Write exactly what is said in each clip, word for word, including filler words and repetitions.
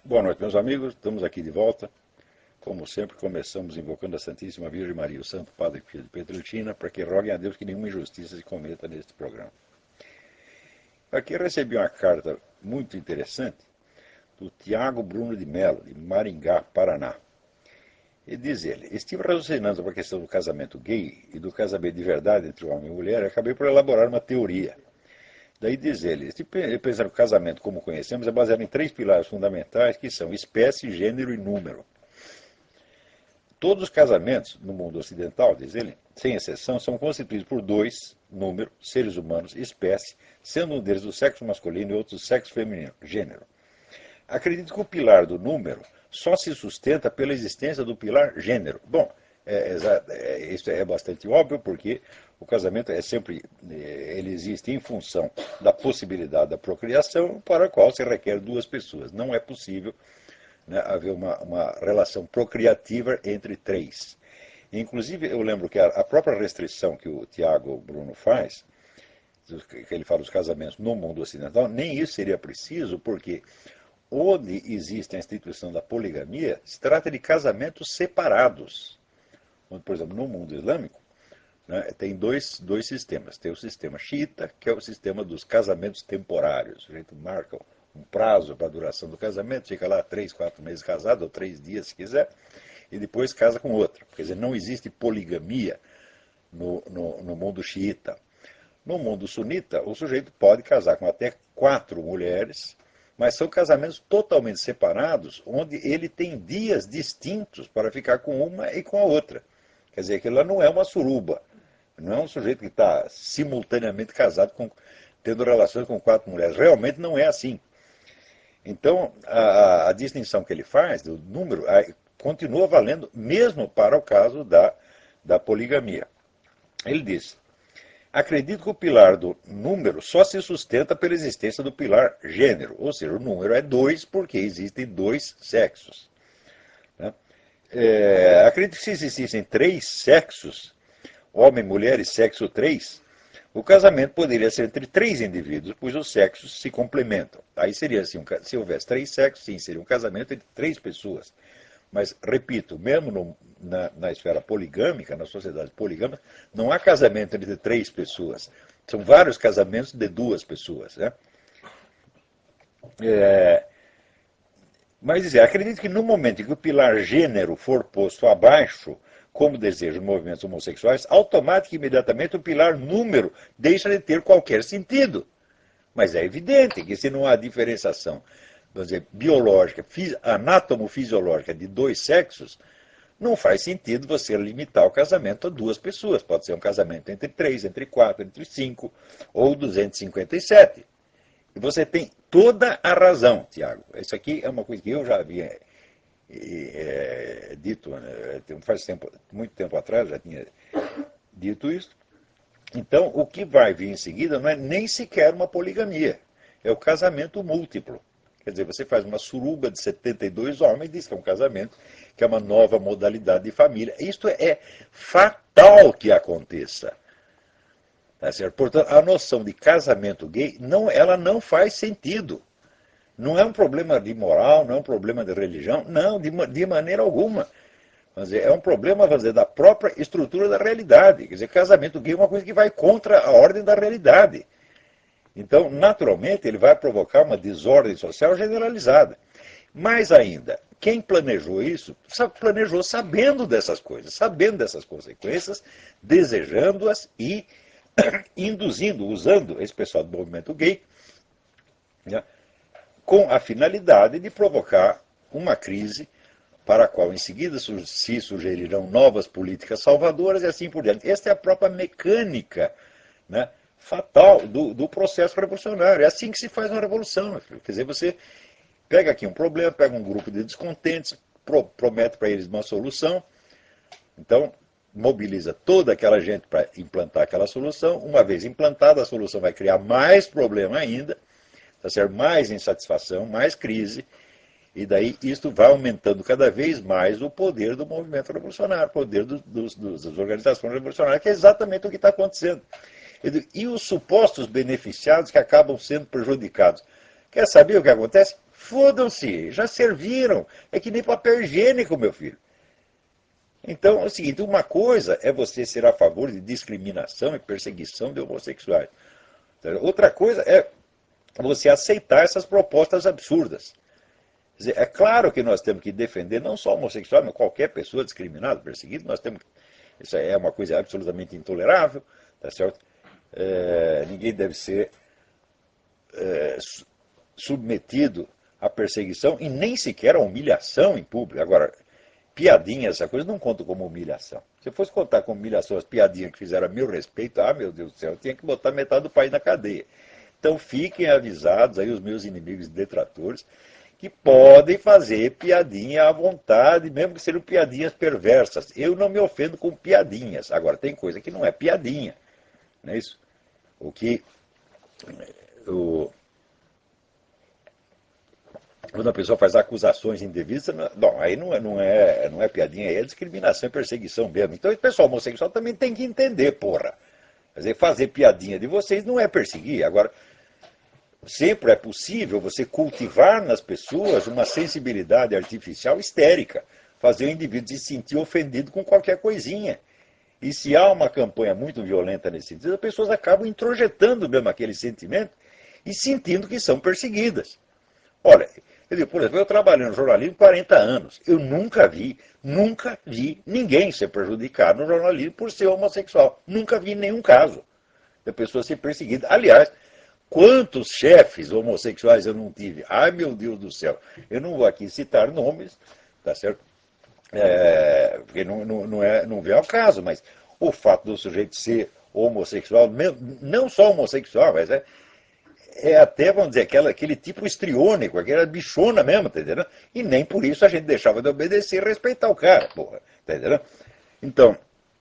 Boa noite, meus amigos. Estamos aqui de volta. Como sempre, começamos invocando a Santíssima Virgem Maria, o Santo Padre Pio de Pietrelcina, para que roguem a Deus que nenhuma injustiça se cometa neste programa. Aqui recebi uma carta muito interessante do Tiago Bruno de Mello, de Maringá, Paraná. E diz ele: estive raciocinando sobre a questão do casamento gay e do casamento de verdade entre homem e mulher e acabei por elaborar uma teoria. Daí diz ele: este pensamento do casamento, como conhecemos, é baseado em três pilares fundamentais, que são espécie, gênero e número. Todos os casamentos no mundo ocidental, diz ele, sem exceção, são constituídos por dois, número, seres humanos, espécie, sendo um deles do sexo masculino e outro do sexo feminino, gênero. Acredito que o pilar do número só se sustenta pela existência do pilar gênero. Bom, é, é, isso é bastante óbvio, porque o casamento é sempre, ele existe em função da possibilidade da procriação, para a qual se requer duas pessoas. Não é possível, né, haver uma, uma relação procriativa entre três. Inclusive, eu lembro que a, a própria restrição que o Tiago Bruno faz, que ele fala dos casamentos no mundo ocidental, nem isso seria preciso, porque onde existe a instituição da poligamia, se trata de casamentos separados. Onde, por exemplo, no mundo islâmico, né, tem dois, dois sistemas. Tem o sistema xiita, que é o sistema dos casamentos temporários. O sujeito marca um prazo para a duração do casamento, fica lá três, quatro meses casado, ou três dias se quiser, e depois casa com outra. Quer dizer, não existe poligamia no, no, no mundo xiita. No mundo sunita, o sujeito pode casar com até quatro mulheres, mas são casamentos totalmente separados, onde ele tem dias distintos para ficar com uma e com a outra. Quer dizer, aquilo lá não é uma suruba. Não é um sujeito que está simultaneamente casado, com, tendo relações com quatro mulheres. Realmente não é assim. Então, a, a distinção que ele faz do número a, continua valendo mesmo para o caso da, da poligamia. Ele diz: acredito que o pilar do número só se sustenta pela existência do pilar gênero, ou seja, o número é dois porque existem dois sexos. Né? É, acredito que se existissem três sexos, homem, mulher e sexo três, o casamento poderia ser entre três indivíduos, pois os sexos se complementam. Aí seria assim, um, se houvesse três sexos, sim, seria um casamento entre três pessoas. Mas, repito, mesmo no, na, na esfera poligâmica, na sociedade poligâmica, não há casamento entre três pessoas. São vários casamentos de duas pessoas. Né? É, mas, dizer, acredito que no momento em que o pilar gênero for posto abaixo, como desejam os movimentos homossexuais, automaticamente, imediatamente, o pilar número deixa de ter qualquer sentido. Mas é evidente que se não há diferenciação, vamos dizer, biológica, anatomo-fisiológica de dois sexos, não faz sentido você limitar o casamento a duas pessoas. Pode ser um casamento entre três, entre quatro, entre cinco ou duzentos e cinquenta e sete. E você tem toda a razão, Tiago. Isso aqui é uma coisa que eu já havia é, dito, né, faz tempo, muito tempo atrás, já tinha dito isso. Então, o que vai vir em seguida não é nem sequer uma poligamia, é o casamento múltiplo. Quer dizer, você faz uma suruba de setenta e dois homens e diz que é um casamento, que é uma nova modalidade de família. Isto é fatal que aconteça. Tá certo? Portanto, a noção de casamento gay, não, ela não faz sentido. Não é um problema de moral, não é um problema de religião, não, de, de maneira alguma. Quer dizer, é um problema, vamos dizer, da própria estrutura da realidade. Quer dizer, casamento gay é uma coisa que vai contra a ordem da realidade. Então, naturalmente, ele vai provocar uma desordem social generalizada. Mais ainda, quem planejou isso, planejou sabendo dessas coisas, sabendo dessas consequências, desejando-as e induzindo, usando esse pessoal do movimento gay, né, com a finalidade de provocar uma crise para a qual em seguida se sugerirão novas políticas salvadoras e assim por diante. Esta é a própria mecânica, né, fatal do, do processo revolucionário. É assim que se faz uma revolução. Quer dizer, você pega aqui um problema, pega um grupo de descontentes, pro, promete para eles uma solução, então mobiliza toda aquela gente para implantar aquela solução. Uma vez implantada, a solução vai criar mais problema ainda, tá certo? Mais insatisfação, mais crise. E daí isto vai aumentando cada vez mais o poder do movimento revolucionário, o poder dos, dos, das organizações revolucionárias, que é exatamente o que está acontecendo. E os supostos beneficiados que acabam sendo prejudicados. Quer saber o que acontece? Fodam-se, já serviram. É que nem papel higiênico, meu filho. Então, é o seguinte, uma coisa é você ser a favor de discriminação e perseguição de homossexuais. Outra coisa é você aceitar essas propostas absurdas. Quer dizer, é claro que nós temos que defender não só homossexuais, mas qualquer pessoa discriminada, perseguida, nós temos. Isso é uma coisa absolutamente intolerável, tá certo? É, ninguém deve ser é, submetido à perseguição e nem sequer à humilhação em público. Agora, piadinhas, essa coisa não conta como humilhação. Se eu fosse contar como humilhação as piadinhas que fizeram a meu respeito, ah, meu Deus do céu, eu tinha que botar metade do país na cadeia. Então fiquem avisados aí os meus inimigos detratores que podem fazer piadinha à vontade, mesmo que sejam piadinhas perversas. Eu não me ofendo com piadinhas. Agora, tem coisa que não é piadinha. Não é isso? O que... O, quando a pessoa faz acusações indevidas, não, aí não é, não, é, não é piadinha, é discriminação e perseguição mesmo. Então, o pessoal homossexual também tem que entender, porra. Quer dizer, fazer piadinha de vocês não é perseguir. Agora, sempre é possível você cultivar nas pessoas uma sensibilidade artificial histérica, fazer o indivíduo se sentir ofendido com qualquer coisinha. E se há uma campanha muito violenta nesse sentido, as pessoas acabam introjetando mesmo aquele sentimento e sentindo que são perseguidas. Olha, eu digo, por exemplo, eu trabalhei no jornalismo quarenta anos. Eu nunca vi, nunca vi ninguém ser prejudicado no jornalismo por ser homossexual. Nunca vi nenhum caso da pessoa ser perseguida. Aliás, quantos chefes homossexuais eu não tive? Ai, meu Deus do céu. Eu não vou aqui citar nomes, tá certo? É, porque não, não, não, é, não vem ao caso, mas o fato do sujeito ser homossexual, não só homossexual, mas é, é até, vamos dizer, aquela, aquele tipo histriônico, aquela bichona mesmo, tá entendendo? E nem por isso a gente deixava de obedecer e respeitar o cara, porra, tá entendendo? Então,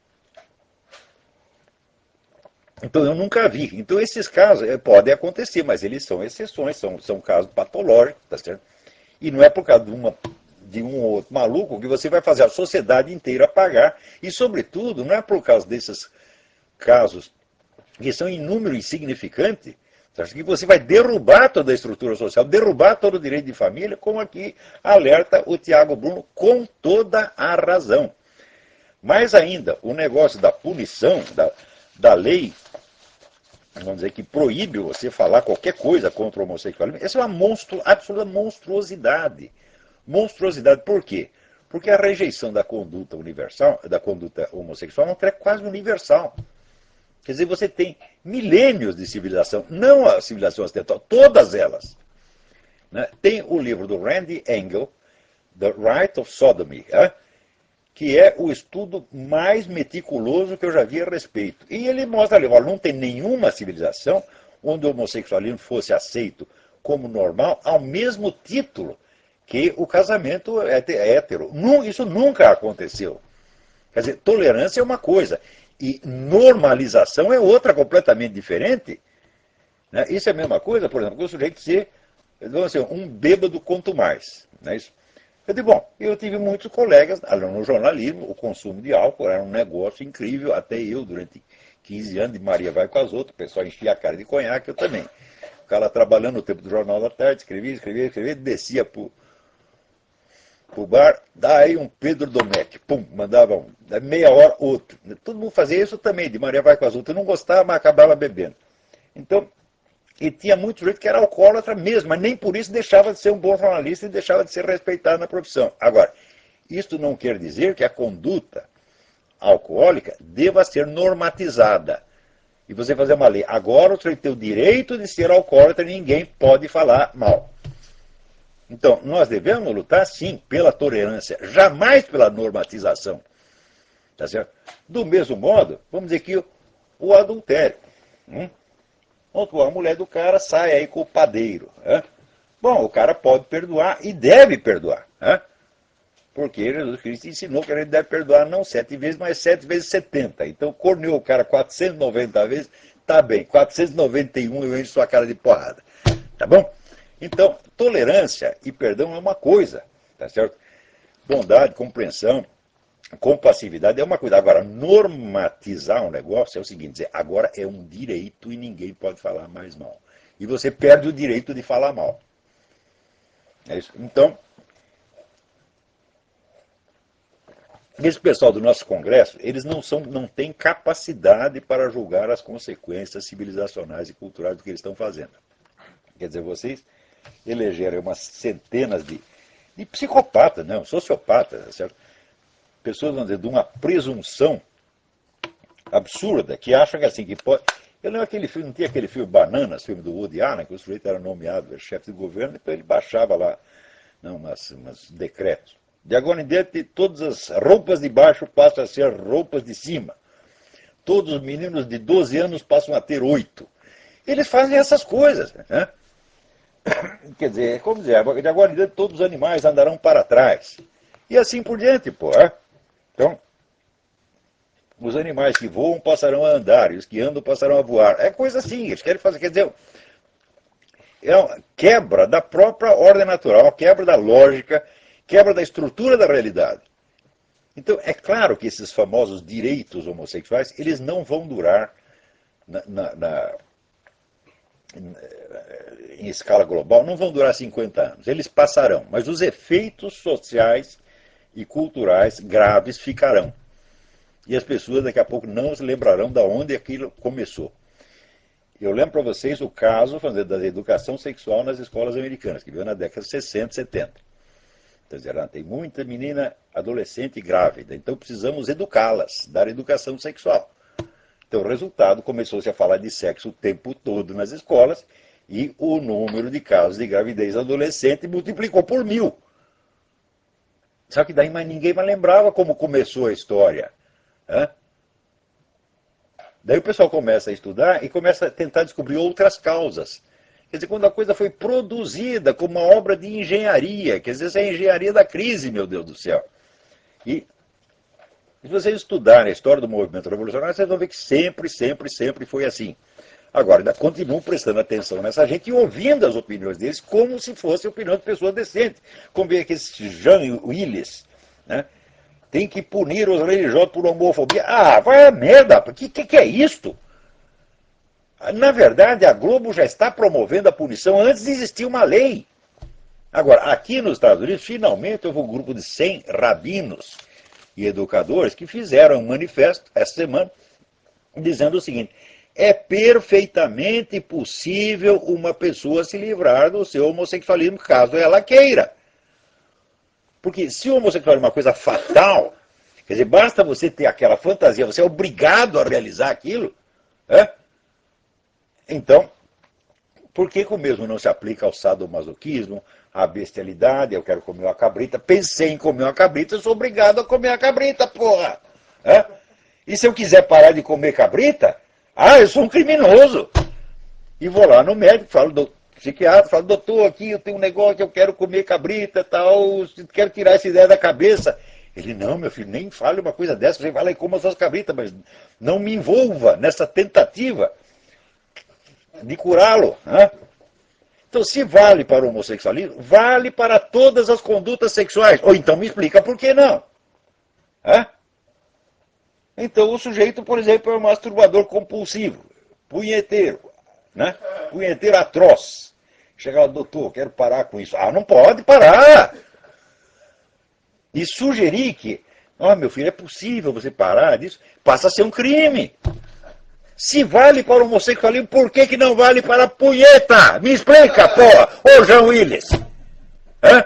então eu nunca vi. Então esses casos é, podem acontecer, mas eles são exceções, são, são casos patológicos, tá certo? E não é por causa de uma de um ou outro maluco que você vai fazer a sociedade inteira pagar. E, sobretudo, não é por causa desses casos que são em número insignificante, que você vai derrubar toda a estrutura social, derrubar todo o direito de família, como aqui alerta o Tiago Bruno com toda a razão. Mais ainda, o negócio da punição, da, da lei, vamos dizer, que proíbe você falar qualquer coisa contra o homossexualismo, essa é uma monstru, absoluta monstruosidade. Monstruosidade, por quê? Porque a rejeição da conduta universal, da conduta homossexual, é um treco quase universal. Quer dizer, você tem milênios de civilização, não a civilização ocidental, todas elas. Né? Tem o livro do Randy Engel, The Right of Sodomy, é? que é o estudo mais meticuloso que eu já vi a respeito. E ele mostra ali, olha, não tem nenhuma civilização onde o homossexualismo fosse aceito como normal, ao mesmo título que o casamento hétero. Isso nunca aconteceu. Quer dizer, tolerância é uma coisa, e normalização é outra completamente diferente. Né? Isso é a mesma coisa, por exemplo, que o sujeito ser, vamos dizer, um bêbado quanto mais. Não é isso? Eu digo, bom, eu tive muitos colegas, no jornalismo, o consumo de álcool era um negócio incrível, até eu, durante quinze anos, de Maria vai com as outras, o pessoal enchia a cara de conhaque, eu também. O cara trabalhando no tempo do Jornal da Tarde, escrevia, escrevia, escrevia, descia pro, pro bar, daí um Pedro Domecq, pum, mandava um, daí meia hora outro. Todo mundo fazia isso também, de Maria vai com as outras. Eu não gostava, mas acabava bebendo. Então, e tinha muito jeito que era alcoólatra mesmo, mas nem por isso deixava de ser um bom jornalista e deixava de ser respeitado na profissão. Agora, isto não quer dizer que a conduta alcoólica deva ser normatizada. E você fazer uma lei, agora você tem o direito de ser alcoólatra e ninguém pode falar mal. Então, nós devemos lutar, sim, pela tolerância, jamais pela normatização. Tá certo? Do mesmo modo, vamos dizer que o, o adultério. Hum? A mulher do cara sai aí com o padeiro. Hein? Bom, o cara pode perdoar e deve perdoar. Hein? Porque Jesus Cristo ensinou que a gente deve perdoar não sete vezes, mas sete vezes setenta. Então, corneou o cara quatrocentas e noventa vezes, tá bem. quatrocentas e noventa e um eu encho sua cara de porrada. Tá bom? Então, tolerância e perdão é uma coisa. Tá certo? Bondade, compreensão, compassividade é uma coisa. Agora, normatizar um negócio é o seguinte, dizer, agora é um direito e ninguém pode falar mais mal. E você perde o direito de falar mal. É isso. Então, esse pessoal do nosso Congresso, eles não, são, não têm capacidade para julgar as consequências civilizacionais e culturais do que eles estão fazendo. Quer dizer, vocês elegeram umas centenas de, de psicopatas, não, sociopatas, certo? Pessoas, vamos dizer, de uma presunção absurda, que acham que assim, que pode... Eu lembro aquele filme, não tinha aquele filme Bananas, filme do Woody Allen, que o sujeito era nomeado chefe de governo, depois ele baixava lá não, umas, umas decretos. De agora em diante, todas as roupas de baixo passam a ser roupas de cima. Todos os meninos de doze anos passam a ter oito. Eles fazem essas coisas, né? Quer dizer, como dizer, de agora em diante todos os animais andarão para trás. E assim por diante, pô. É? Então, os animais que voam passarão a andar, e os que andam passarão a voar. É coisa assim, eles querem fazer, quer dizer, é uma quebra da própria ordem natural, quebra da lógica, quebra da estrutura da realidade. Então, é claro que esses famosos direitos homossexuais, eles não vão durar na, na, na, em escala global, não vão durar cinquenta anos. Eles passarão, mas os efeitos sociais e culturais graves ficarão. E as pessoas daqui a pouco não se lembrarão de onde aquilo começou. Eu lembro para vocês o caso da educação sexual nas escolas americanas, que veio na década de sessenta, setenta. Quer dizer, tem muita menina adolescente grávida, então precisamos educá-las, dar educação sexual. Então o resultado, começou-se a falar de sexo o tempo todo nas escolas, e o número de casos de gravidez adolescente multiplicou por mil. Só que daí mais ninguém mais lembrava como começou a história. Hã? Daí o pessoal começa a estudar e começa a tentar descobrir outras causas. Quer dizer, quando a coisa foi produzida como uma obra de engenharia, quer dizer, essa é a engenharia da crise, meu Deus do céu. E se vocês estudarem a história do movimento revolucionário, vocês vão ver que sempre, sempre, sempre foi assim. Agora, ainda continuam prestando atenção nessa gente e ouvindo as opiniões deles como se fosse a opinião de pessoas decentes. Como vê que esse Jean Willis, né? Tem que punir os religiosos por homofobia. Ah, vai a merda, o que, que, que é isto? Na verdade, a Globo já está promovendo a punição antes de existir uma lei. Agora, aqui nos Estados Unidos, finalmente houve um grupo de cem rabinos e educadores que fizeram um manifesto essa semana dizendo o seguinte: é perfeitamente possível uma pessoa se livrar do seu homossexualismo caso ela queira. Porque se o homossexualismo é uma coisa fatal, quer dizer, basta você ter aquela fantasia, você é obrigado a realizar aquilo, é? Então, por que que o mesmo não se aplica ao sadomasoquismo, à bestialidade? Eu quero comer uma cabrita, pensei em comer uma cabrita, eu sou obrigado a comer a cabrita, porra! É? E se eu quiser parar de comer cabrita, ah, eu sou um criminoso! E vou lá no médico, falo, do psiquiatra, falo, doutor, aqui eu tenho um negócio que eu quero comer cabrita, tal, quero tirar essa ideia da cabeça. Ele, não, meu filho, nem fale uma coisa dessa, você vai lá e coma suas cabritas, mas não me envolva nessa tentativa de curá-lo. Né? Então, se vale para o homossexualismo, vale para todas as condutas sexuais. Ou então me explica por que não. Hã? Então, o sujeito, por exemplo, é um masturbador compulsivo, punheteiro, né? Punheteiro atroz. Chega lá, doutor, quero parar com isso. Ah, não pode parar! E sugerir que, ó, oh, meu filho, é possível você parar disso, passa a ser um crime. Se vale para o homossexualismo, por que que não vale para a punheta? Me explica, porra! Ô, Jean Willis! Hã?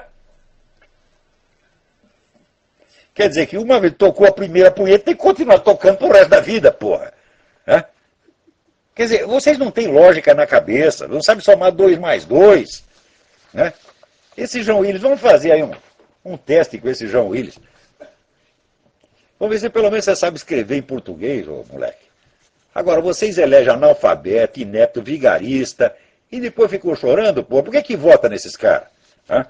Quer dizer que uma vez tocou a primeira punheta, tem que continuar tocando pro resto da vida, porra! Hã? Quer dizer, vocês não têm lógica na cabeça, não sabem somar dois mais dois. Né? Esse Jean Willis, vamos fazer aí um, um teste com esse Jean Willis. Vamos ver se pelo menos você sabe escrever em português, ô moleque. Agora, vocês elegem analfabeto, inepto, vigarista, e depois ficam chorando, pô. Por que que vota nesses caras? Hã?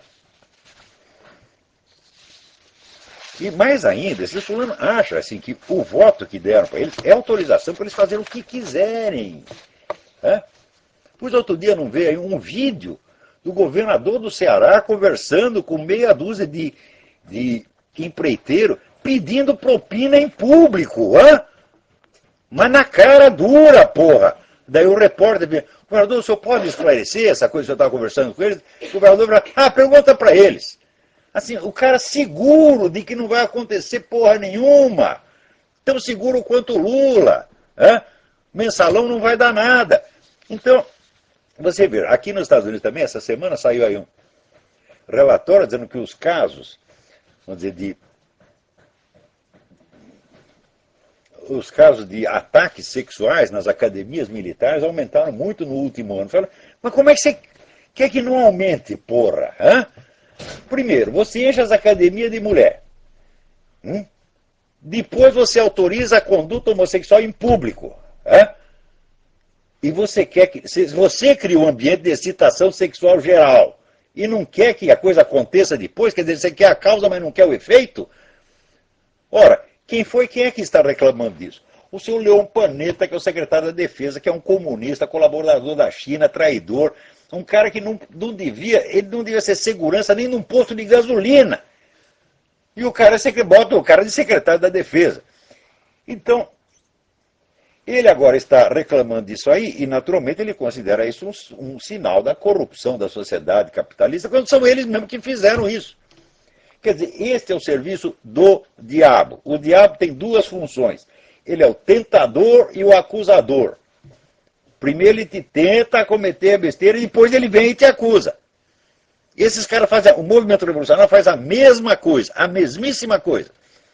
E mais ainda, esses fulanos acham assim, que o voto que deram para eles é autorização para eles fazerem o que quiserem. Hã? Pois outro dia não veio aí um vídeo do governador do Ceará conversando com meia dúzia de, de empreiteiro pedindo propina em público. Hã? Mas na cara dura, porra. Daí o repórter diz, governador, o senhor pode esclarecer essa coisa que o senhor estava conversando com eles? O governador fala, ah, pergunta para eles. Assim, o cara seguro de que não vai acontecer porra nenhuma. Tão seguro quanto o Lula. Né? Mensalão não vai dar nada. Então, você vê, aqui nos Estados Unidos também, essa semana saiu aí um relatório dizendo que os casos, vamos dizer, de os casos de ataques sexuais nas academias militares aumentaram muito no último ano. Fala, mas como é que você quer que não aumente, porra? Hã? Primeiro, você enche as academias de mulher. Hum? Depois você autoriza a conduta homossexual em público. Hã? E você quer que. Se você cria um ambiente de excitação sexual geral e não quer que a coisa aconteça depois, quer dizer, você quer a causa, mas não quer o efeito? Ora, quem foi, quem é que está reclamando disso? O senhor Leon Panetta, que é o secretário da Defesa, que é um comunista, colaborador da China, traidor, um cara que não, não devia, ele não devia ser segurança nem num posto de gasolina. E o cara é, bota o cara de secretário da Defesa. Então, ele agora está reclamando disso aí e, naturalmente, ele considera isso um, um sinal da corrupção da sociedade capitalista, quando são eles mesmos que fizeram isso. Quer dizer, este é o serviço do diabo. O diabo tem duas funções. Ele é o tentador e o acusador. Primeiro ele te tenta cometer a besteira e depois ele vem e te acusa. Esses caras fazem, o movimento revolucionário faz a mesma coisa, a mesmíssima coisa.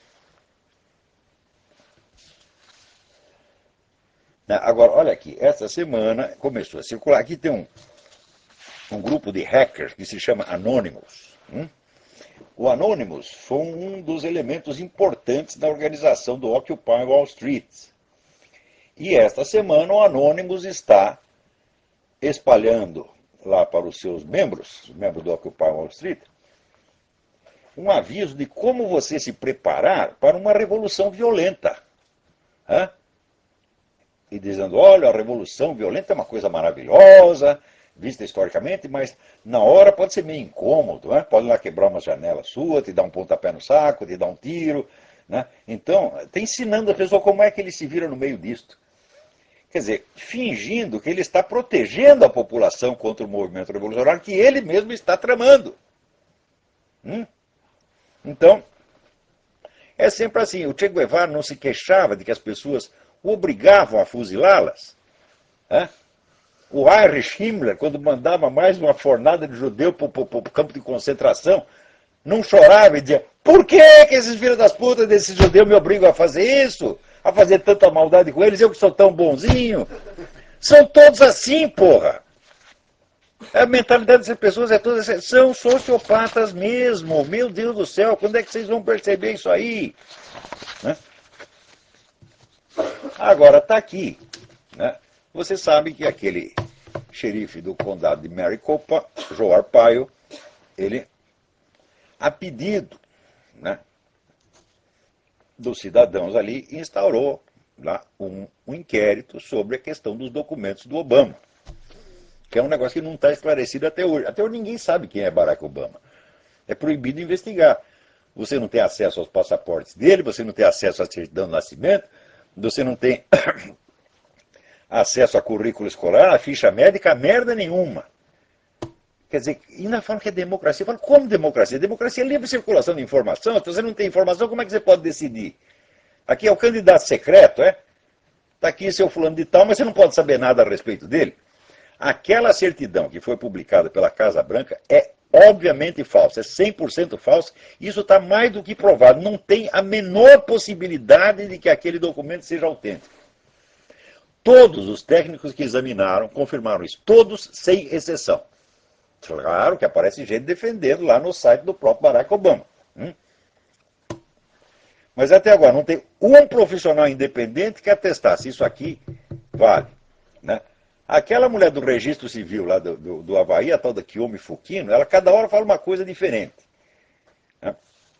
Agora, olha aqui, essa semana começou a circular, aqui tem um, um grupo de hackers que se chama Anonymous. Hum? O Anonymous foi um dos elementos importantes da organização do Occupy Wall Street. E esta semana o Anonymous está espalhando lá para os seus membros, os membros do Occupy Wall Street, um aviso de como você se preparar para uma revolução violenta. Hã? E dizendo, olha, a revolução violenta é uma coisa maravilhosa, vista historicamente, mas na hora pode ser meio incômodo, né? Pode ir lá quebrar uma janela sua, te dar um pontapé no saco, te dar um tiro. Né? Então, está ensinando a pessoa como é que ele se vira no meio disto. Quer dizer, fingindo que ele está protegendo a população contra o movimento revolucionário que ele mesmo está tramando. Hum? Então, é sempre assim, o Che Guevara não se queixava de que as pessoas o obrigavam a fuzilá-las. Né? O Heinrich Himmler, quando mandava mais uma fornada de judeu para o campo de concentração, não chorava e dizia, por que, que esses filhos das putas desses judeus me obrigam a fazer isso? A fazer tanta maldade com eles, eu que sou tão bonzinho? São todos assim, porra. A mentalidade dessas pessoas é toda assim, são sociopatas mesmo. Meu Deus do céu, quando é que vocês vão perceber isso aí? Né? Agora, está aqui. Né? Você sabe que aquele xerife do condado de Maricopa, Joe Arpaio, ele, a pedido, né, dos cidadãos ali, instaurou lá um, um inquérito sobre a questão dos documentos do Obama, que é um negócio que não está esclarecido até hoje. Até hoje ninguém sabe quem é Barack Obama. É proibido investigar. Você não tem acesso aos passaportes dele, você não tem acesso à certidão de nascimento, você não tem acesso a currículo escolar, a ficha médica, merda nenhuma. Quer dizer, ainda falam que é democracia. Eu falo, como democracia? Democracia é livre circulação de informação. Se você não tem informação, como é que você pode decidir? Aqui é o candidato secreto, é? Está aqui seu fulano de tal, mas você não pode saber nada a respeito dele. Aquela certidão que foi publicada pela Casa Branca é obviamente falsa, é cem por cento falsa. Isso está mais do que provado. Não tem a menor possibilidade de que aquele documento seja autêntico. Todos os técnicos que examinaram confirmaram isso, todos sem exceção. Claro que aparece gente defendendo lá no site do próprio Barack Obama. Hum? Mas até agora não tem um profissional independente que atestasse isso aqui vale. Né? Aquela mulher do registro civil lá do, do, do Havaí, a tal da Kiyomi Fukino, ela cada hora fala uma coisa diferente. Né?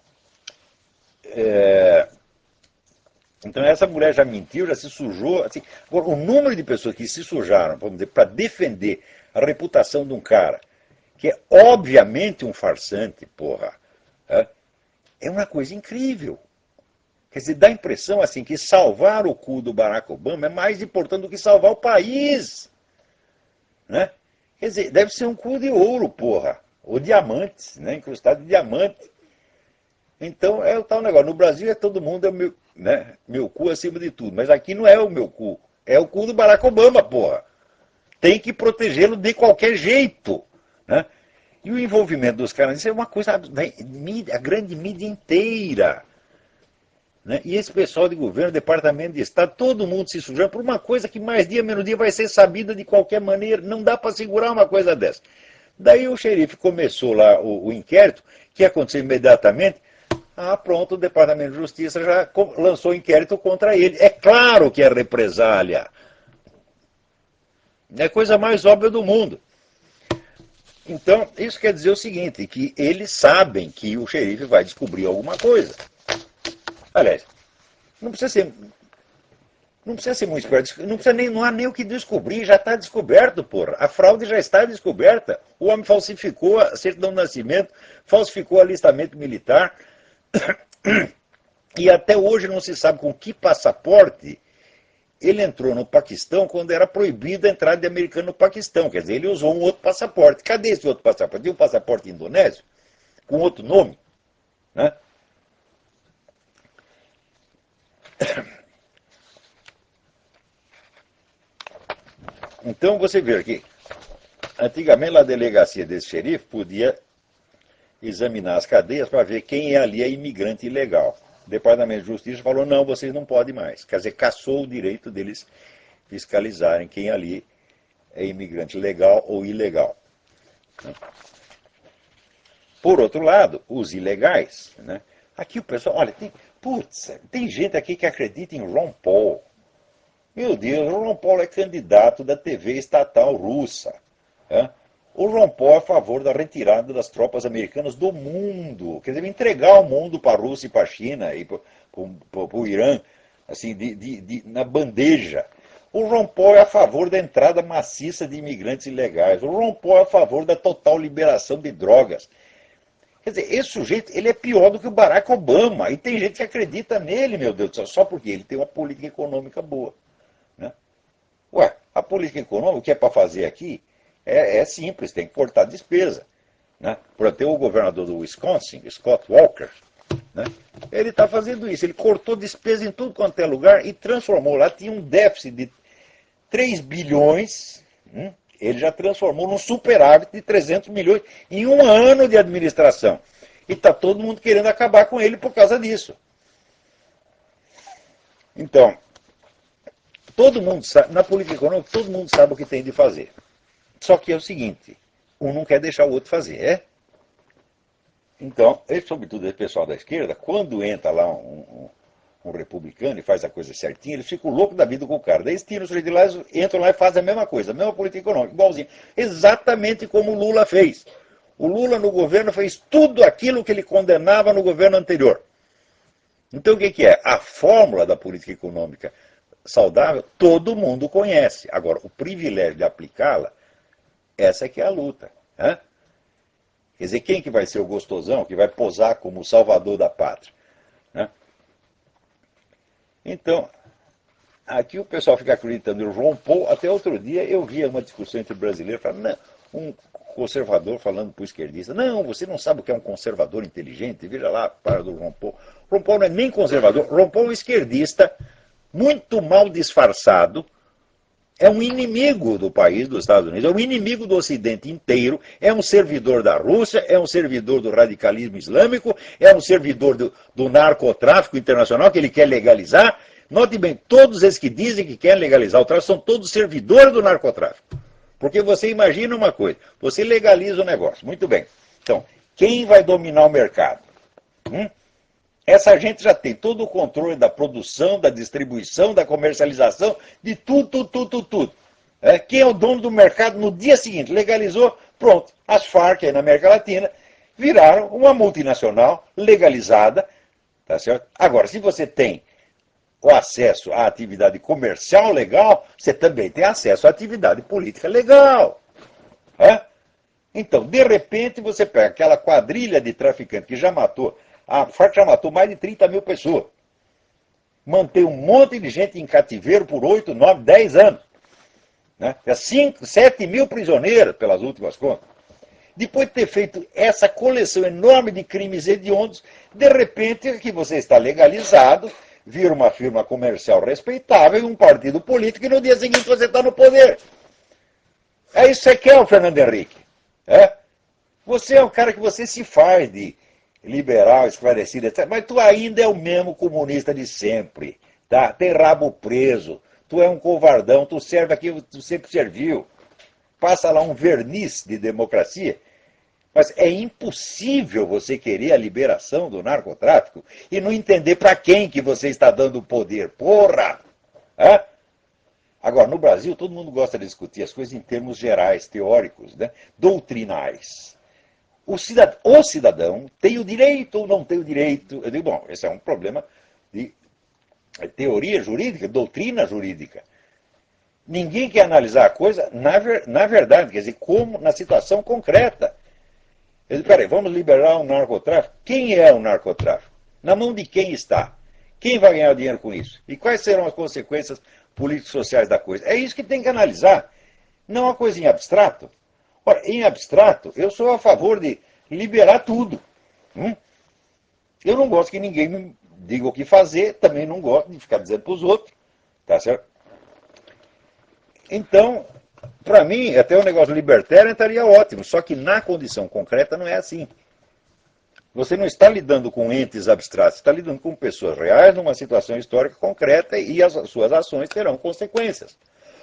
É... Então essa mulher já mentiu, já se sujou. Assim, agora, o número de pessoas que se sujaram, vamos dizer, para defender a reputação de um cara que é obviamente um farsante, porra, é uma coisa incrível. Quer dizer, dá a impressão assim que salvar o cu do Barack Obama é mais importante do que salvar o país. Né? Quer dizer, deve ser um cu de ouro, porra. Ou diamantes, né? Incrustado de diamante. Então é o tal negócio. No Brasil é todo mundo é meu, né? Meu cu acima de tudo. Mas aqui não é o meu cu. É o cu do Barack Obama, porra. Tem que protegê-lo de qualquer jeito. Né? E o envolvimento dos caras, isso é uma coisa, a grande mídia inteira. Né? E esse pessoal de governo, departamento de Estado, todo mundo se sujando por uma coisa que mais dia, menos dia vai ser sabida de qualquer maneira. Não dá para segurar uma coisa dessa. Daí o xerife começou lá o, o inquérito, que aconteceu imediatamente. Ah, pronto, o Departamento de Justiça já lançou inquérito contra ele. É claro que é represália. É a coisa mais óbvia do mundo. Então, isso quer dizer o seguinte, que eles sabem que o xerife vai descobrir alguma coisa. Aliás, não precisa ser, não precisa ser muito esperto, não, precisa nem, não há nem o que descobrir, já está descoberto, porra. A fraude já está descoberta. O homem falsificou a certidão de nascimento, falsificou o alistamento militar, e até hoje não se sabe com que passaporte ele entrou no Paquistão quando era proibida a entrada de americano no Paquistão. Quer dizer, ele usou um outro passaporte. Cadê esse outro passaporte? Tem um passaporte indonésio, com outro nome, né? Então você vê que antigamente a delegacia desse xerife podia examinar as cadeias para ver quem é ali é imigrante ilegal. O Departamento de Justiça falou, não, vocês não podem mais. Quer dizer, cassou o direito deles fiscalizarem quem ali é imigrante legal ou ilegal. Por outro lado, os ilegais. Né? Aqui o pessoal, olha, tem, putz, tem gente aqui que acredita em Ron Paul. Meu Deus, o Ron Paul é candidato da T V estatal russa. Né? O Ron Paul é a favor da retirada das tropas americanas do mundo. Quer dizer, entregar o mundo para a Rússia e para a China e para o Irã, assim, de, de, de, na bandeja. O Ron Paul é a favor da entrada maciça de imigrantes ilegais. O Ron Paul é a favor da total liberação de drogas. Quer dizer, esse sujeito, ele é pior do que o Barack Obama. E tem gente que acredita nele, meu Deus do céu, só porque ele tem uma política econômica boa. Né? Ué, a política econômica, o que é para fazer aqui, é, é simples, tem que cortar despesa. Né? Por ter o governador do Wisconsin, Scott Walker, né? Ele está fazendo isso. Ele cortou despesa em tudo quanto é lugar e transformou lá, tinha um déficit de três bilhões, hum? Ele já transformou num superávit de trezentos milhões em um ano de administração. E está todo mundo querendo acabar com ele por causa disso. Então, todo mundo sabe, na política econômica, todo mundo sabe o que tem de fazer. Só que é o seguinte, um não quer deixar o outro fazer, é? Então, e sobretudo esse pessoal da esquerda, quando entra lá um, um, um republicano e faz a coisa certinha, eles ficam loucos da vida com o cara. Daí eles tiram o sujeito de lá, entram lá e fazem a mesma coisa, a mesma política econômica, igualzinho. Exatamente como o Lula fez. O Lula no governo fez tudo aquilo que ele condenava no governo anterior. Então o que, que é? A fórmula da política econômica saudável, todo mundo conhece. Agora, o privilégio de aplicá-la, essa é que é a luta. Né? Quer dizer, quem que vai ser o gostosão, que vai posar como o salvador da pátria? Né? Então, aqui o pessoal fica acreditando no Ron Paul. Até outro dia eu via uma discussão entre brasileiros, falando, não, um conservador falando para o esquerdista, não, você não sabe o que é um conservador inteligente, veja lá, para do Ron Paul. Ron Paul não é nem conservador, Ron Paul é um esquerdista, muito mal disfarçado, é um inimigo do país, dos Estados Unidos, é um inimigo do Ocidente inteiro, é um servidor da Rússia, é um servidor do radicalismo islâmico, é um servidor do, do narcotráfico internacional que ele quer legalizar. Note bem, todos esses que dizem que querem legalizar o tráfico são todos servidores do narcotráfico. Porque você imagina uma coisa, você legaliza o negócio, muito bem. Então, quem vai dominar o mercado? Hum? Essa gente já tem todo o controle da produção, da distribuição, da comercialização, de tudo, tudo, tudo, tudo, tudo. É, quem é o dono do mercado no dia seguinte? Legalizou, pronto. As Farc aí na América Latina viraram uma multinacional legalizada, tá certo? Agora, se você tem o acesso à atividade comercial legal, você também tem acesso à atividade política legal. É? Então, de repente, você pega aquela quadrilha de traficantes que já matou, a Farc já matou mais de trinta mil pessoas. Mantém um monte de gente em cativeiro por oito, nove, dez anos. Né? É cinco, sete mil prisioneiros, pelas últimas contas. Depois de ter feito essa coleção enorme de crimes hediondos, de repente que você está legalizado, vira uma firma comercial respeitável e um partido político, e no dia seguinte você está no poder. É isso que você quer, o Fernando Henrique. É? Você é um cara que você se faz de liberal, esclarecido, etcétera. Mas tu ainda é o mesmo comunista de sempre. Tá? Tem rabo preso. Tu é um covardão, tu serve aqui, tu sempre serviu. Passa lá um verniz de democracia. Mas é impossível você querer a liberação do narcotráfico e não entender para quem que você está dando o poder. Porra! Hã? Agora, no Brasil, todo mundo gosta de discutir as coisas em termos gerais, teóricos, né? Doutrinais. O cidadão, o cidadão tem o direito ou não tem o direito? Eu digo, bom, esse é um problema de teoria jurídica, doutrina jurídica. Ninguém quer analisar a coisa na, ver, na verdade, quer dizer, como na situação concreta. Eu digo, peraí, vamos liberar o narcotráfico? Quem é o narcotráfico? Na mão de quem está? Quem vai ganhar dinheiro com isso? E quais serão as consequências políticos sociais da coisa? É isso que tem que analisar. Não uma coisa em abstrato. Ora, em abstrato, eu sou a favor de liberar tudo. Hum? Eu não gosto que ninguém me diga o que fazer, também não gosto de ficar dizendo para os outros. Tá certo? Então, para mim, até o negócio libertário estaria ótimo, só que na condição concreta não é assim. Você não está lidando com entes abstratos, está lidando com pessoas reais numa situação histórica concreta e as suas ações terão consequências.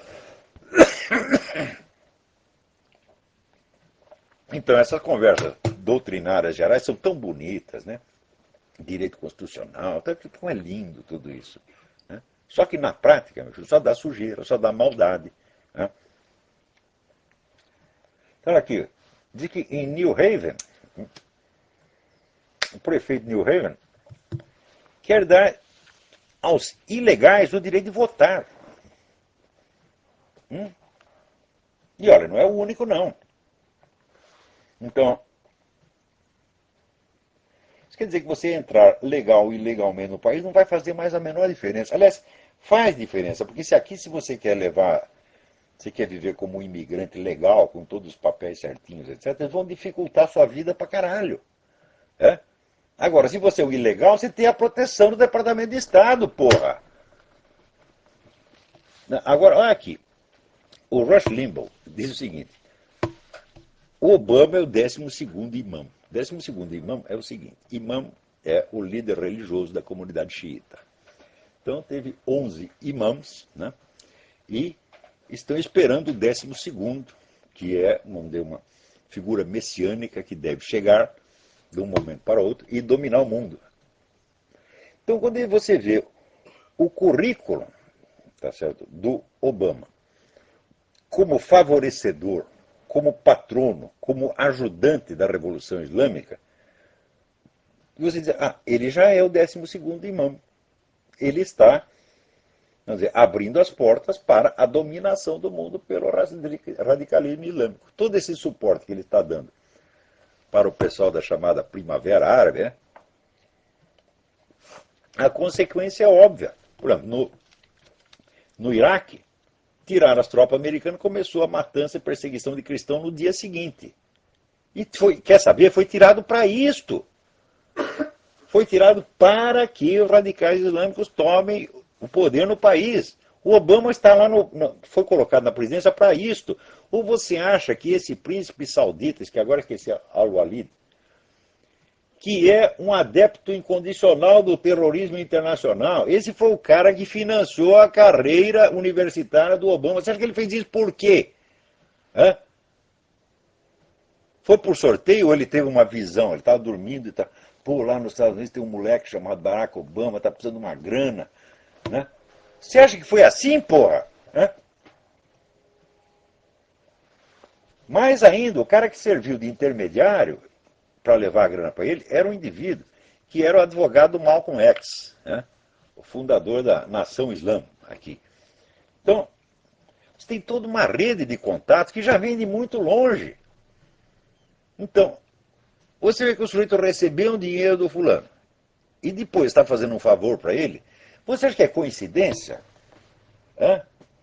Então, essas conversas doutrinárias gerais são tão bonitas, né? Direito constitucional, como é lindo tudo isso. Né? Só que na prática, meu filho, só dá sujeira, só dá maldade. Né? Então, aqui, diz que em New Haven, o prefeito de New Haven quer dar aos ilegais o direito de votar. Hum? E olha, não é o único, não. Então, isso quer dizer que você entrar legal ou ilegalmente no país não vai fazer mais a menor diferença. Aliás, faz diferença, porque se aqui, se você quer levar, você quer viver como um imigrante legal, com todos os papéis certinhos, etcétera, eles vão dificultar a sua vida pra caralho. É? Agora, se você é um ilegal, você tem a proteção do Departamento de Estado, porra. Agora, olha aqui. O Rush Limbaugh diz o seguinte: o Obama é o décimo segundo imã. O décimo segundo imã é o seguinte: imã é o líder religioso da comunidade xiita. Então teve onze imãs, né? E estão esperando o décimo segundo, que é, vamos dizer, uma figura messiânica que deve chegar de um momento para outro e dominar o mundo. Então, quando você vê o currículo, tá certo, do Obama como favorecedor, como patrono, como ajudante da Revolução Islâmica, você diz, ah, ele já é o décimo segundo imã. Ele está, vamos dizer, abrindo as portas para a dominação do mundo pelo radicalismo islâmico. Todo esse suporte que ele está dando para o pessoal da chamada Primavera Árabe, né? A consequência é óbvia. Por exemplo, no, no Iraque, tiraram as tropas americanas, começou a matança e perseguição de cristãos no dia seguinte. E foi, quer saber, foi tirado para isto. Foi tirado para que os radicais islâmicos tomem o poder no país. O Obama está lá, no, no, foi colocado na presidência para isto. Ou você acha que esse príncipe saudita, que agora esqueci Al-Walid, que é um adepto incondicional do terrorismo internacional, esse foi o cara que financiou a carreira universitária do Obama. Você acha que ele fez isso por quê? Hã? Foi por sorteio ou ele teve uma visão? Ele estava dormindo e tá, pô, lá nos Estados Unidos tem um moleque chamado Barack Obama, está precisando de uma grana. Né? Você acha que foi assim, porra? Hã? Mais ainda, o cara que serviu de intermediário para levar a grana para ele era um indivíduo que era o advogado Malcolm X, né? O fundador da Nação Islã aqui. Então, você tem toda uma rede de contatos que já vem de muito longe. Então, você vê que o sujeito recebeu um dinheiro do fulano e depois está fazendo um favor para ele, Você acha que é coincidência? Hã?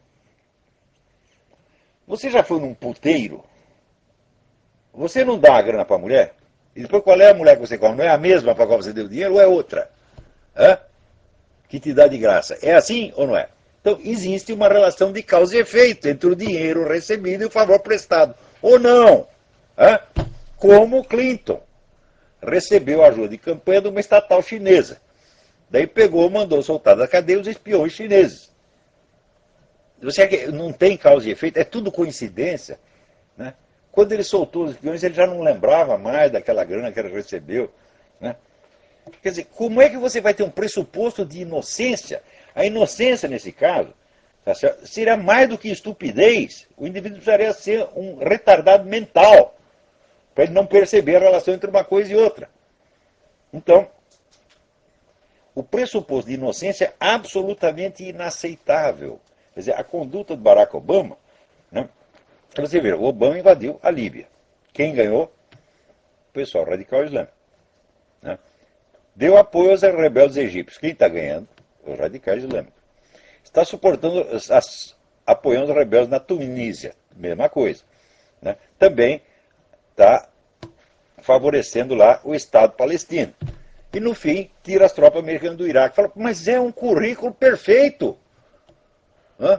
Você já foi num puteiro? Você não dá a grana para a mulher? E depois qual é a mulher que você come? Não é a mesma para a qual você deu dinheiro ou é outra? Hã? Que te dá de graça. É assim ou não é? Então, existe uma relação de causa e efeito entre o dinheiro recebido e o favor prestado. Ou não? Hã? Como Clinton recebeu ajuda de campanha de uma estatal chinesa. Daí pegou, mandou soltar da cadeia os espiões chineses. Você acha que não tem causa e efeito? É tudo coincidência. Né? Quando ele soltou os espiões, ele já não lembrava mais daquela grana que ele recebeu. Né? Quer dizer, como é que você vai ter um pressuposto de inocência? A inocência, nesse caso, tá certo? Seria mais do que estupidez. O indivíduo precisaria ser um retardado mental para ele não perceber a relação entre uma coisa e outra. Então, o pressuposto de inocência é absolutamente inaceitável. Quer dizer, a conduta do Barack Obama, né? Você vê, o Obama invadiu a Líbia. Quem ganhou? O pessoal radical islâmico. Né? Deu apoio aos rebeldes egípcios. Quem está ganhando? Os radicais islâmicos. Está suportando, as, apoiando os rebeldes na Tunísia. Mesma coisa. Né? Também está favorecendo lá o Estado palestino. E no fim, tira as tropas americanas do Iraque. Fala, mas é um currículo perfeito. Hã?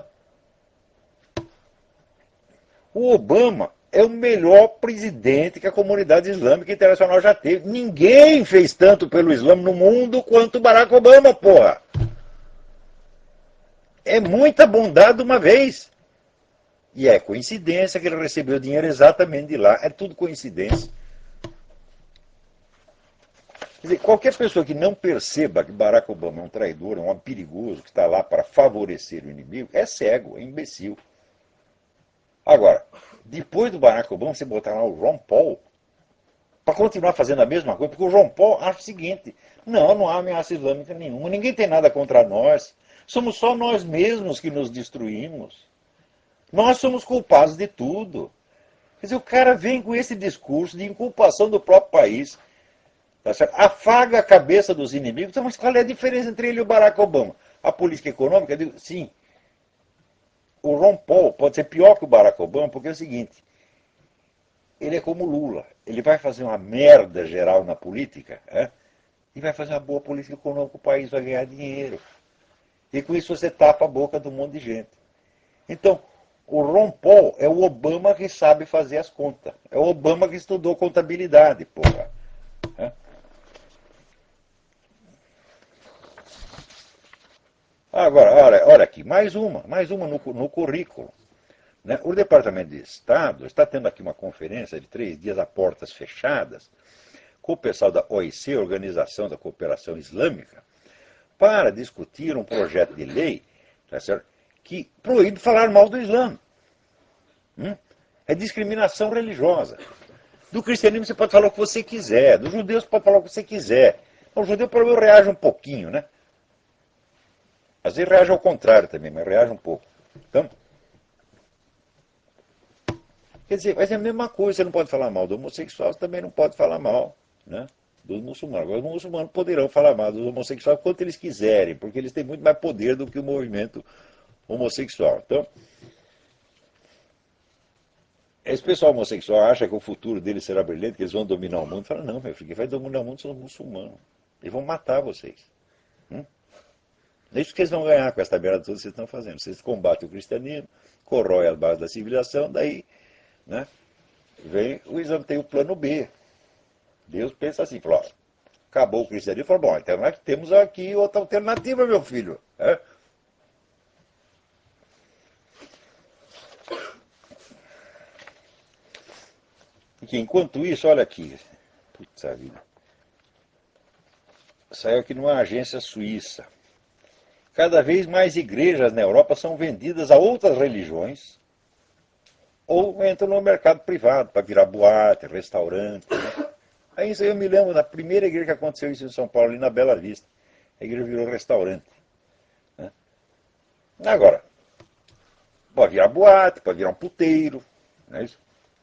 O Obama é o melhor presidente que a comunidade islâmica internacional já teve. Ninguém fez tanto pelo Islã no mundo quanto Barack Obama, porra. É muita bondade de uma vez. E é coincidência que ele recebeu dinheiro exatamente de lá. É tudo coincidência. Quer dizer, qualquer pessoa que não perceba que Barack Obama é um traidor, é um homem perigoso, que está lá para favorecer o inimigo, é cego, é imbecil. Agora, depois do Barack Obama, você botar lá o Ron Paul para continuar fazendo a mesma coisa, porque o Ron Paul acha o seguinte, não, não há ameaça islâmica nenhuma, ninguém tem nada contra nós, somos só nós mesmos que nos destruímos. Nós somos culpados de tudo. Quer dizer, o cara vem com esse discurso de inculpação do próprio país, tá certo? Afaga a cabeça dos inimigos. Então, mas qual é a diferença entre ele e o Barack Obama? A política econômica, eu digo, sim, o Ron Paul pode ser pior que o Barack Obama, porque é o seguinte, ele é como o Lula, ele vai fazer uma merda geral na política, é? E vai fazer uma boa política econômica, o país vai ganhar dinheiro. E com isso você tapa a boca de um monte de gente. Então, o Ron Paul é o Obama que sabe fazer as contas. É o Obama que estudou contabilidade, porra. É? Agora, olha, olha aqui, mais uma, mais uma no, no currículo. Né? O Departamento de Estado está tendo aqui uma conferência de três dias a portas fechadas com o pessoal da O I C, Organização da Cooperação Islâmica, para discutir um projeto de lei, tá certo, que proíbe falar mal do Islã. Hum? É discriminação religiosa. Do cristianismo você pode falar o que você quiser, dos judeus você pode falar o que você quiser. O judeu, pelo menos, reage um pouquinho, né? Às vezes reage ao contrário também, mas reage um pouco. Então, quer dizer, mas é a mesma coisa, você não pode falar mal do homossexual, você também não pode falar mal, né, dos muçulmanos. Agora, os muçulmanos poderão falar mal dos homossexuais quanto eles quiserem, porque eles têm muito mais poder do que o movimento homossexual. Então, esse pessoal homossexual acha que o futuro deles será brilhante, que eles vão dominar o mundo. Fala, não, meu filho, quem vai dominar o mundo são os muçulmanos. Eles vão matar vocês. Hum? É isso que eles vão ganhar com essa merda toda que vocês estão fazendo. Vocês combatem o cristianismo, corrói as bases da civilização, daí, né, vem o Islã, tem o plano B. Deus pensa assim, falou, ó, acabou o cristianismo, falou, bom, então nós temos aqui outra alternativa, meu filho. É? Que enquanto isso, olha aqui, putz vida, saiu aqui numa agência suíça. Cada vez mais igrejas na Europa são vendidas a outras religiões ou entram no mercado privado para virar boate, restaurante. Né? Aí isso eu me lembro da primeira igreja que aconteceu isso em São Paulo, ali na Bela Vista. A igreja virou restaurante. Né? Agora, pode virar boate, pode virar um puteiro, não é isso?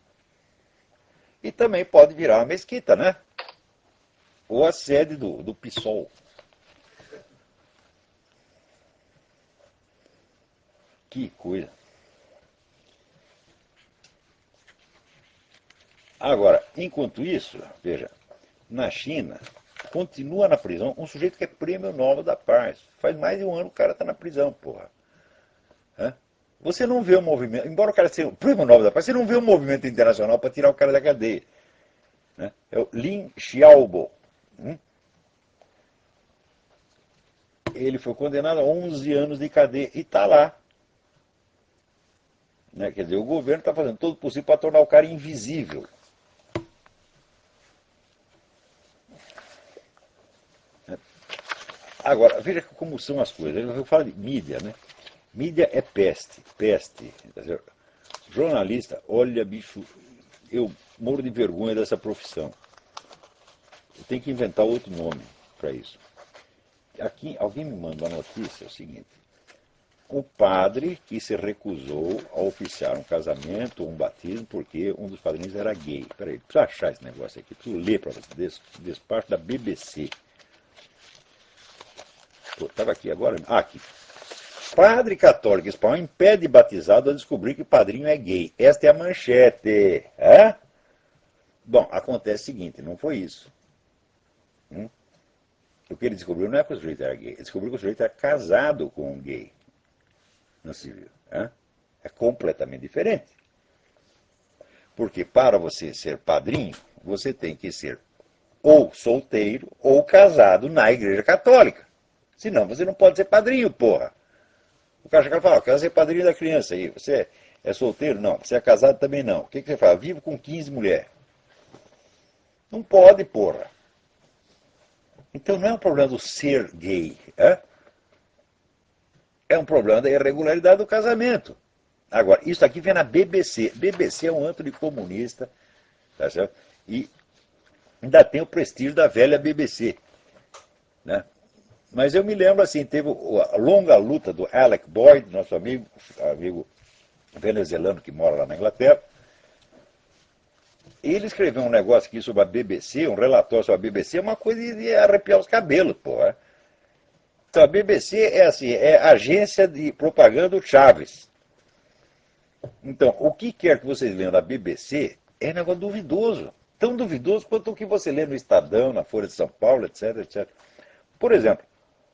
E também pode virar uma mesquita, né? Ou a sede do, do PSOL. Que coisa. Agora, enquanto isso, veja, na China, continua na prisão um sujeito que é prêmio Nobel da Paz. Faz mais de um ano que o cara está na prisão, porra. Hã? Você não vê o movimento, embora o cara seja o prêmio Nobel da Paz, você não vê o movimento internacional para tirar o cara da cadeia. Né? É o Lin Xiaobo. Hum? Ele foi condenado a onze anos de cadeia e está lá. Né? Quer dizer, o governo está fazendo todo o possível para tornar o cara invisível. Agora, veja como são as coisas. Eu falo de mídia, né? Mídia é peste, peste. Jornalista, olha, bicho, eu morro de vergonha dessa profissão. Eu tenho que inventar outro nome para isso. Aqui, alguém me manda uma notícia, é o seguinte. O padre que se recusou a oficiar um casamento ou um batismo porque um dos padrinhos era gay. Peraí, precisa achar esse negócio aqui, preciso ler para você, despacho da B B C. Estava aqui agora. Ah, aqui. Padre católico espanhol impede batizado a descobrir que padrinho é gay. Esta é a manchete. É? Bom, acontece o seguinte, não foi isso. Hum? O que ele descobriu não é que o sujeito era gay, ele descobriu que o sujeito era casado com um gay no civil. É? É completamente diferente. Porque para você ser padrinho, você tem que ser ou solteiro ou casado na igreja católica. Senão você não pode ser padrinho, porra. O cara chega e fala, eu quero ser padrinho da criança aí. Você é solteiro? Não. Você é casado? Também não. O que, que você fala? Vivo com quinze mulheres. Não pode, porra. Então não é um problema do ser gay. É, é um problema da irregularidade do casamento. Agora, isso aqui vem na B B C. B B C é um antro de comunista, tá certo? E ainda tem o prestígio da velha B B C. Né? Mas eu me lembro assim, teve a longa luta do Alec Boyd, nosso amigo, amigo venezuelano que mora lá na Inglaterra. Ele escreveu um negócio aqui sobre a B B C, um relatório sobre a B B C, é uma coisa de arrepiar os cabelos, porra. Então, a B B C é assim, é a agência de propaganda do Chaves. Então, o que quer que vocês leiam da B B C é negócio duvidoso. Tão duvidoso quanto o que você lê no Estadão, na Folha de São Paulo, etc, etcétera. Por exemplo,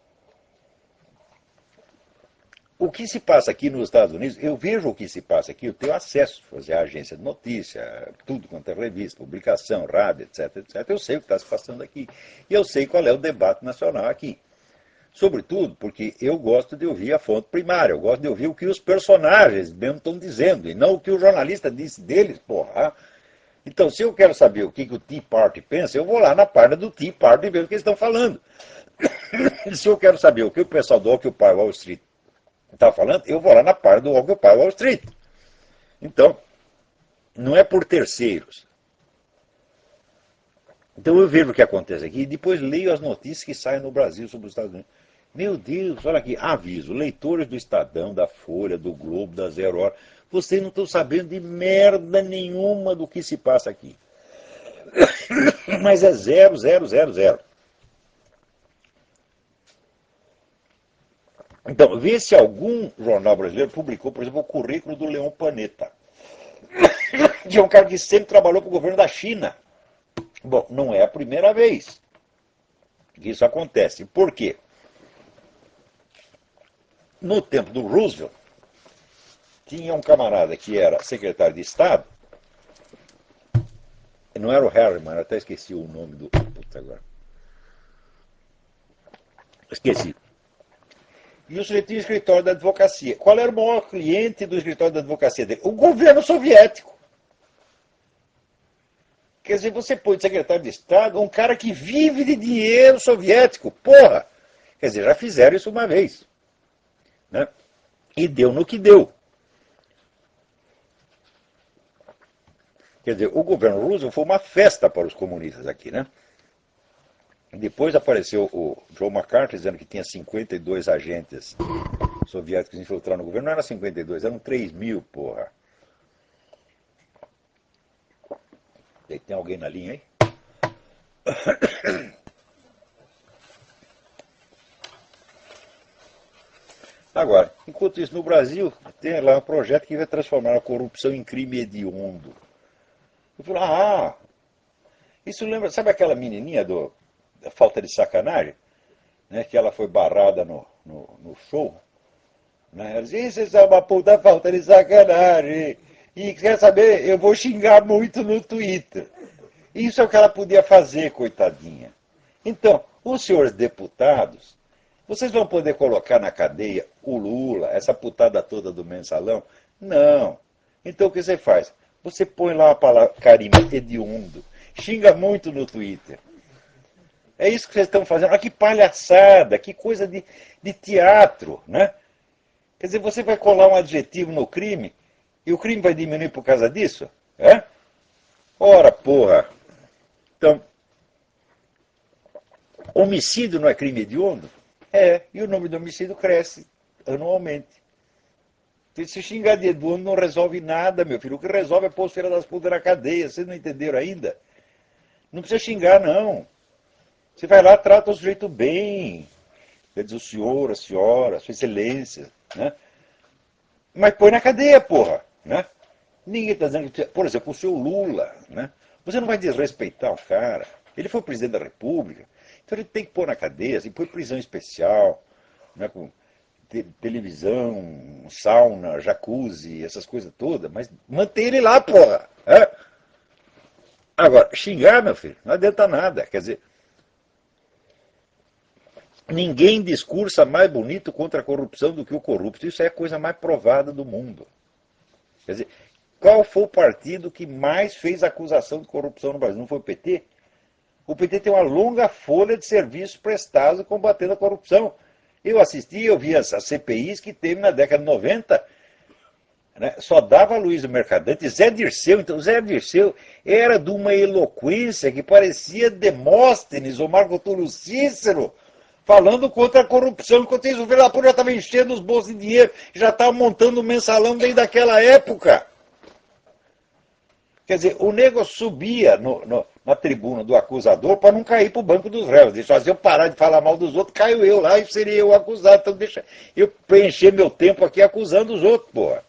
o que se passa aqui nos Estados Unidos, eu vejo o que se passa aqui, eu tenho acesso a fazer a agência de notícia, tudo quanto é revista, publicação, rádio, etc, etcétera. Eu sei o que está se passando aqui. E eu sei qual é o debate nacional aqui. Sobretudo porque eu gosto de ouvir a fonte primária, eu gosto de ouvir o que os personagens mesmo estão dizendo, e não o que o jornalista disse deles, porra. Então, se eu quero saber o que, que o Tea Party pensa, eu vou lá na página do Tea Party e ver o que eles estão falando. E se eu quero saber o que o pessoal do Occupy Wall Street está falando, eu vou lá na página do Occupy Wall Street. Então, não é por terceiros. Então eu vejo o que acontece aqui e depois leio as notícias que saem no Brasil sobre os Estados Unidos. Meu Deus, olha aqui, aviso, leitores do Estadão, da Folha, do Globo, da Zero Hora, vocês não estão sabendo de merda nenhuma do que se passa aqui. Mas é zero, zero, zero, zero. Então, vê se algum jornal brasileiro publicou, por exemplo, o currículo do Leon Panetta, que é um cara que sempre trabalhou para o governo da China. Bom, não é a primeira vez que isso acontece. Por quê? No tempo do Roosevelt, tinha um camarada que era secretário de Estado, não era o Harriman, eu até esqueci o nome do... Puta, agora. Esqueci. E o sujeito tinha o escritório da advocacia. Qual era o maior cliente do escritório da advocacia dele? O governo soviético. Quer dizer, você põe de secretário de Estado um cara que vive de dinheiro soviético. Porra! Quer dizer, já fizeram isso uma vez. Né? E deu no que deu. Quer dizer, o governo Roosevelt foi uma festa para os comunistas aqui, né? Depois apareceu o Joe McCarthy dizendo que tinha cinquenta e dois agentes soviéticos infiltrados no governo. Não era cinquenta e dois, eram três mil, porra. Tem alguém na linha aí? Agora, enquanto isso, no Brasil, tem lá um projeto que vai transformar a corrupção em crime hediondo. Eu falei, ah, isso lembra, sabe aquela menininha do, da falta de sacanagem? Né, que ela foi barrada no, no, no show. Né, ela disse, isso é uma puta falta de sacanagem. E quer saber, eu vou xingar muito no Twitter. Isso é o que ela podia fazer, coitadinha. Então, os senhores deputados, vocês vão poder colocar na cadeia o Lula, essa putada toda do mensalão? Não. Então o que você faz? Você põe lá a palavra carimbo hediondo, xinga muito no Twitter. É isso que vocês estão fazendo. Olha que palhaçada, que coisa de, de teatro, né? Quer dizer, você vai colar um adjetivo no crime e o crime vai diminuir por causa disso? É? Ora, porra. Então, homicídio não é crime hediondo? É, e o número de homicídio cresce anualmente. Se xingar de hediondo não resolve nada, meu filho. O que resolve é pôr os filhos das putas na cadeia. Vocês não entenderam ainda? Não precisa xingar, não. Você vai lá, trata o sujeito bem. Quer dizer, o senhor, a senhora, sua excelência, né? Mas põe na cadeia, porra, né? Ninguém está dizendo que... Por exemplo, o seu Lula, né? Você não vai desrespeitar o cara. Ele foi presidente da República. Então ele tem que pôr na cadeia, assim, põe prisão especial, né, com te televisão, sauna, jacuzzi, essas coisas todas, mas mantém ele lá, porra. É? Agora, xingar, meu filho, não adianta nada. Quer dizer, ninguém discursa mais bonito contra a corrupção do que o corrupto. Isso é a coisa mais provada do mundo. Quer dizer, qual foi o partido que mais fez acusação de corrupção no Brasil? Não foi o P T? O P T tem uma longa folha de serviços prestados combatendo a corrupção. Eu assisti, eu vi as, as C P Is que teve na década de noventa, né? Só dava Luiz Mercadante, Zé Dirceu. Então, Zé Dirceu era de uma eloquência que parecia Demóstenes ou Marco Túlio Cícero, falando contra a corrupção, enquanto isso o filho da puta já estava enchendo os bolsos de dinheiro, já estava montando um mensalão desde aquela época. Quer dizer, o nego subia no, no, na tribuna do acusador para não cair para o banco dos réus. Deixa, se eu parar de falar mal dos outros, caio eu lá e seria eu acusado. Então deixa eu preencher meu tempo aqui acusando os outros, porra.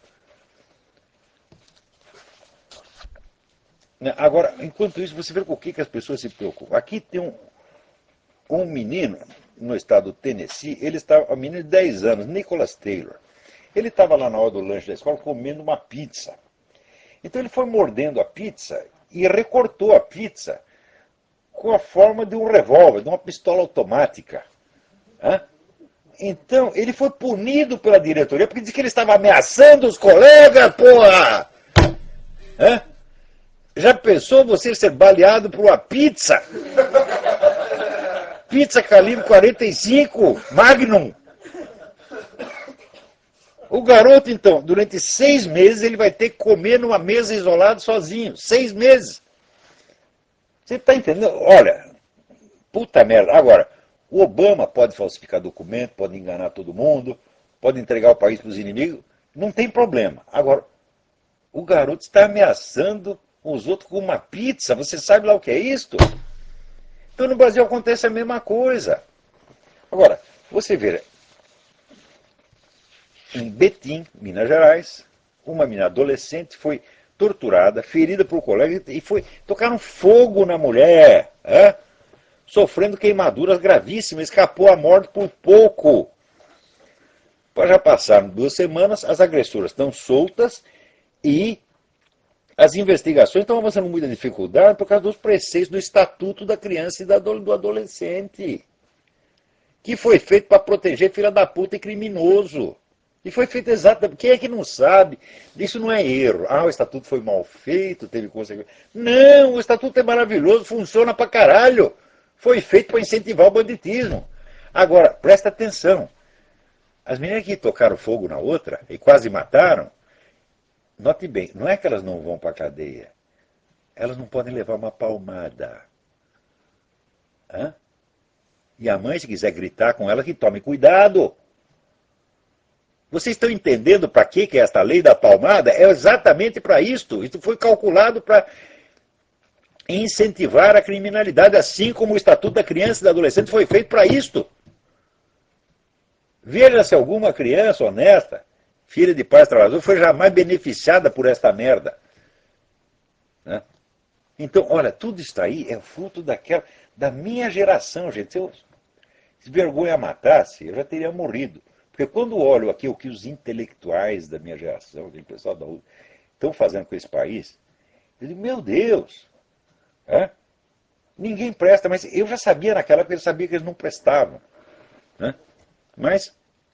Agora, enquanto isso, você vê com o que, que as pessoas se preocupam. Aqui tem um, um menino no estado do Tennessee, ele estava, um menino de dez anos, Nicholas Taylor. Ele estava lá na hora do lanche da escola comendo uma pizza. Então ele foi mordendo a pizza e recortou a pizza com a forma de um revólver, de uma pistola automática. Hã? Então ele foi punido pela diretoria porque disse que ele estava ameaçando os colegas, porra! Hã? Já pensou você ser baleado por uma pizza? Pizza calibre quarenta e cinco, Magnum. O garoto, então, durante seis meses, ele vai ter que comer numa mesa isolado sozinho. Seis meses. Você está entendendo? Olha, puta merda. Agora, o Obama pode falsificar documento, pode enganar todo mundo, pode entregar o país para os inimigos, não tem problema. Agora, o garoto está ameaçando os outros com uma pizza, você sabe lá o que é isto? Então no Brasil acontece a mesma coisa. Agora, você vê, em Betim, Minas Gerais, uma menina adolescente foi torturada, ferida por um colega e foi tocaram fogo na mulher, é? Sofrendo queimaduras gravíssimas, escapou à morte por pouco. Já passaram duas semanas, as agressoras estão soltas e as investigações estão avançando com muita dificuldade por causa dos preceitos do Estatuto da Criança e do Adolescente, que foi feito para proteger filha da puta e criminoso. E foi feito exatamente. Quem é que não sabe? Isso não é erro. Ah, o estatuto foi mal feito, teve consequências. Não, o estatuto é maravilhoso, funciona pra caralho. Foi feito para incentivar o banditismo. Agora, presta atenção. As meninas que tocaram fogo na outra e quase mataram, note bem, não é que elas não vão pra cadeia. Elas não podem levar uma palmada. Hã? E a mãe, se quiser gritar com ela, que tome cuidado. Vocês estão entendendo para que é esta lei da palmada? É exatamente para isto. Isso foi calculado para incentivar a criminalidade, assim como o Estatuto da Criança e do Adolescente foi feito para isto. Veja se alguma criança honesta, filha de pais trabalhadores, foi jamais beneficiada por esta merda. Né? Então, olha, tudo isso aí é fruto daquela, da minha geração, gente. Se eu se vergonha matasse, eu já teria morrido. Porque quando olho aqui o que os intelectuais da minha geração, o pessoal da U S P, estão fazendo com esse país, eu digo, meu Deus, é? Ninguém presta, mas eu já sabia naquela época, eu sabia que eles não prestavam. Né? Mas,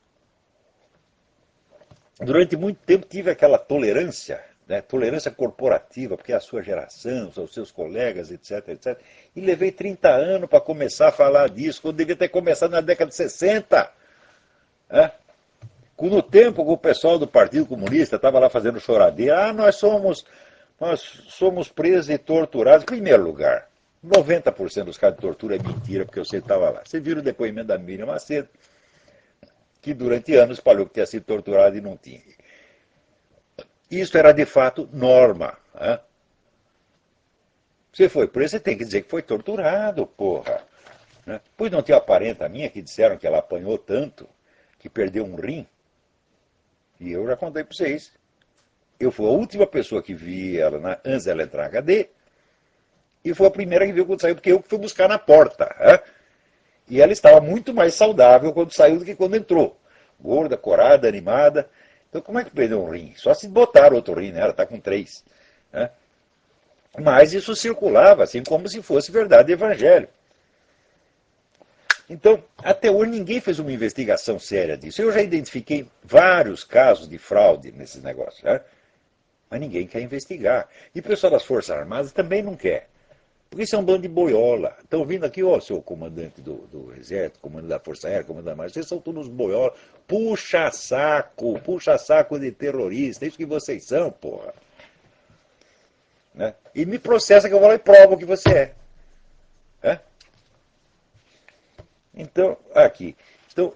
durante muito tempo tive aquela tolerância, né? Tolerância corporativa, porque é a sua geração, são os seus colegas, etc, etcétera. E levei trinta anos para começar a falar disso, quando devia ter começado na década de sessenta. Né? No tempo que o pessoal do Partido Comunista estava lá fazendo choradeira, ah, nós somos, nós somos presos e torturados. Em primeiro lugar, noventa por cento dos casos de tortura é mentira, porque você estava lá. Você viu o depoimento da Miriam Macedo, que durante anos falou que tinha sido torturado e não tinha. Isso era de fato norma. Né? Você foi preso, você tem que dizer que foi torturado, porra. Né? Pois não tinha uma parenta minha que disseram que ela apanhou tanto que perdeu um rim. E eu já contei para vocês. Eu fui a última pessoa que vi ela na, antes dela entrar na H D. E foi a primeira que viu quando saiu, porque eu fui buscar na porta. Né? E ela estava muito mais saudável quando saiu do que quando entrou. Gorda, corada, animada. Então como é que perdeu um rim? Só se botar outro rim, né? Ela está com três. Né? Mas isso circulava, assim como se fosse verdade evangelho. Então, até hoje ninguém fez uma investigação séria disso. Eu já identifiquei vários casos de fraude nesses negócios. Né? Mas ninguém quer investigar. E o pessoal das Forças Armadas também não quer. Porque isso é um bando de boiola. Estão vindo aqui, ó, seu comandante do, do Exército, comandante da Força Aérea, comandante da Marinha, vocês são todos boiola. Puxa saco, puxa saco de terrorista. É isso que vocês são, porra. Né? E me processa que eu vou lá e provo que você é. É? Então, aqui. Então,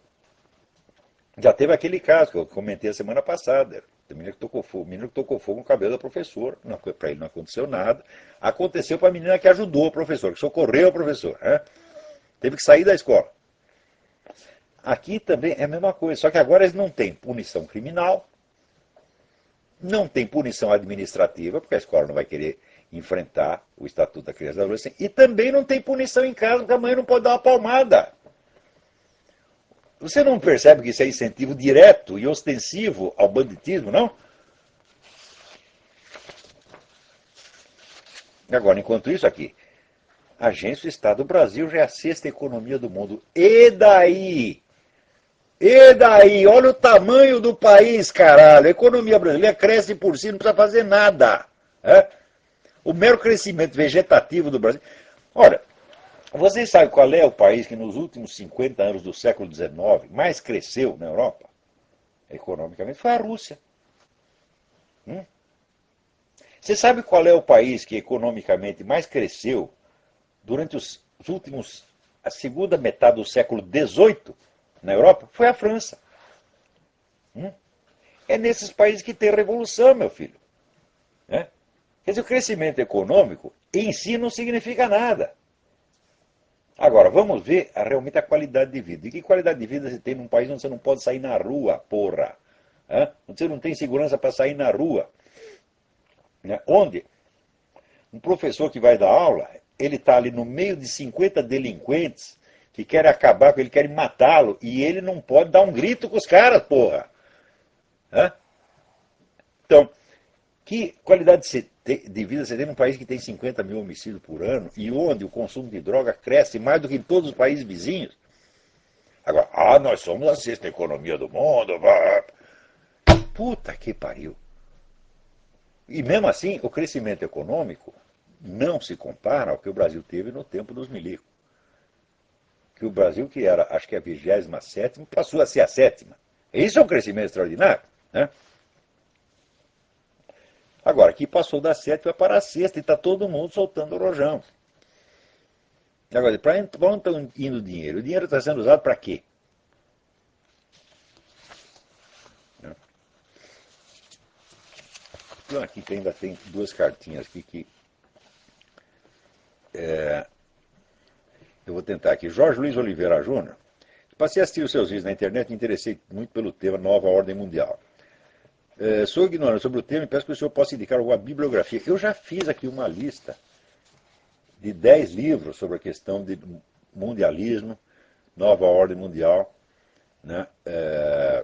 já teve aquele caso que eu comentei a semana passada. O menino que tocou fogo, o menino que tocou fogo no cabelo da professora. Para ele não aconteceu nada. Aconteceu para a menina que ajudou o professor, que socorreu o professor. Né? Teve que sair da escola. Aqui também é a mesma coisa, só que agora eles não têm punição criminal, não tem punição administrativa, porque a escola não vai querer enfrentar o Estatuto da Criança e do Adolescente, e também não tem punição em casa, porque a mãe não pode dar uma palmada. Você não percebe que isso é incentivo direto e ostensivo ao banditismo, não? Agora, enquanto isso aqui, a agência do Estado do Brasil já é a sexta economia do mundo. E daí? E daí? Olha o tamanho do país, caralho. A economia brasileira cresce por si, não precisa fazer nada. É? O mero crescimento vegetativo do Brasil. Olha, vocês sabem qual é o país que nos últimos cinquenta anos do século dezenove mais cresceu na Europa? Economicamente, foi a Rússia. Hum? Você sabe qual é o país que economicamente mais cresceu durante os últimos, a segunda metade do século dezoito na Europa? Foi a França. Hum? É nesses países que tem revolução, meu filho. Né? Quer dizer, o crescimento econômico em si não significa nada. Agora, vamos ver a, realmente a qualidade de vida. E que qualidade de vida você tem num país onde você não pode sair na rua, porra? Hã? Onde você não tem segurança para sair na rua. Né? Onde um professor que vai dar aula, ele está ali no meio de cinquenta delinquentes que querem acabar com ele, querem matá-lo, e ele não pode dar um grito com os caras, porra. Hã? Então, que qualidade de vida você tem num país que tem cinquenta mil homicídios por ano e onde o consumo de droga cresce mais do que em todos os países vizinhos? Agora, ah, nós somos a sexta economia do mundo. Puta que pariu. E mesmo assim, o crescimento econômico não se compara ao que o Brasil teve no tempo dos milicos. Que o Brasil, que era, acho que a vigésima sétima, passou a ser a sétima. Isso é um crescimento extraordinário. Né? Agora, aqui passou da sétima para a sexta e está todo mundo soltando o rojão. Agora, para onde está indo o dinheiro? O dinheiro está sendo usado para quê? Então, aqui ainda tem duas cartinhas aqui que é, eu vou tentar aqui. Jorge Luiz Oliveira Júnior Passei a assistir os seus vídeos na internet e me interessei muito pelo tema Nova Ordem Mundial. É, sou ignorante sobre o tema e peço que o senhor possa indicar alguma bibliografia. Eu já fiz aqui uma lista de dez livros sobre a questão de mundialismo, Nova Ordem Mundial, né? É,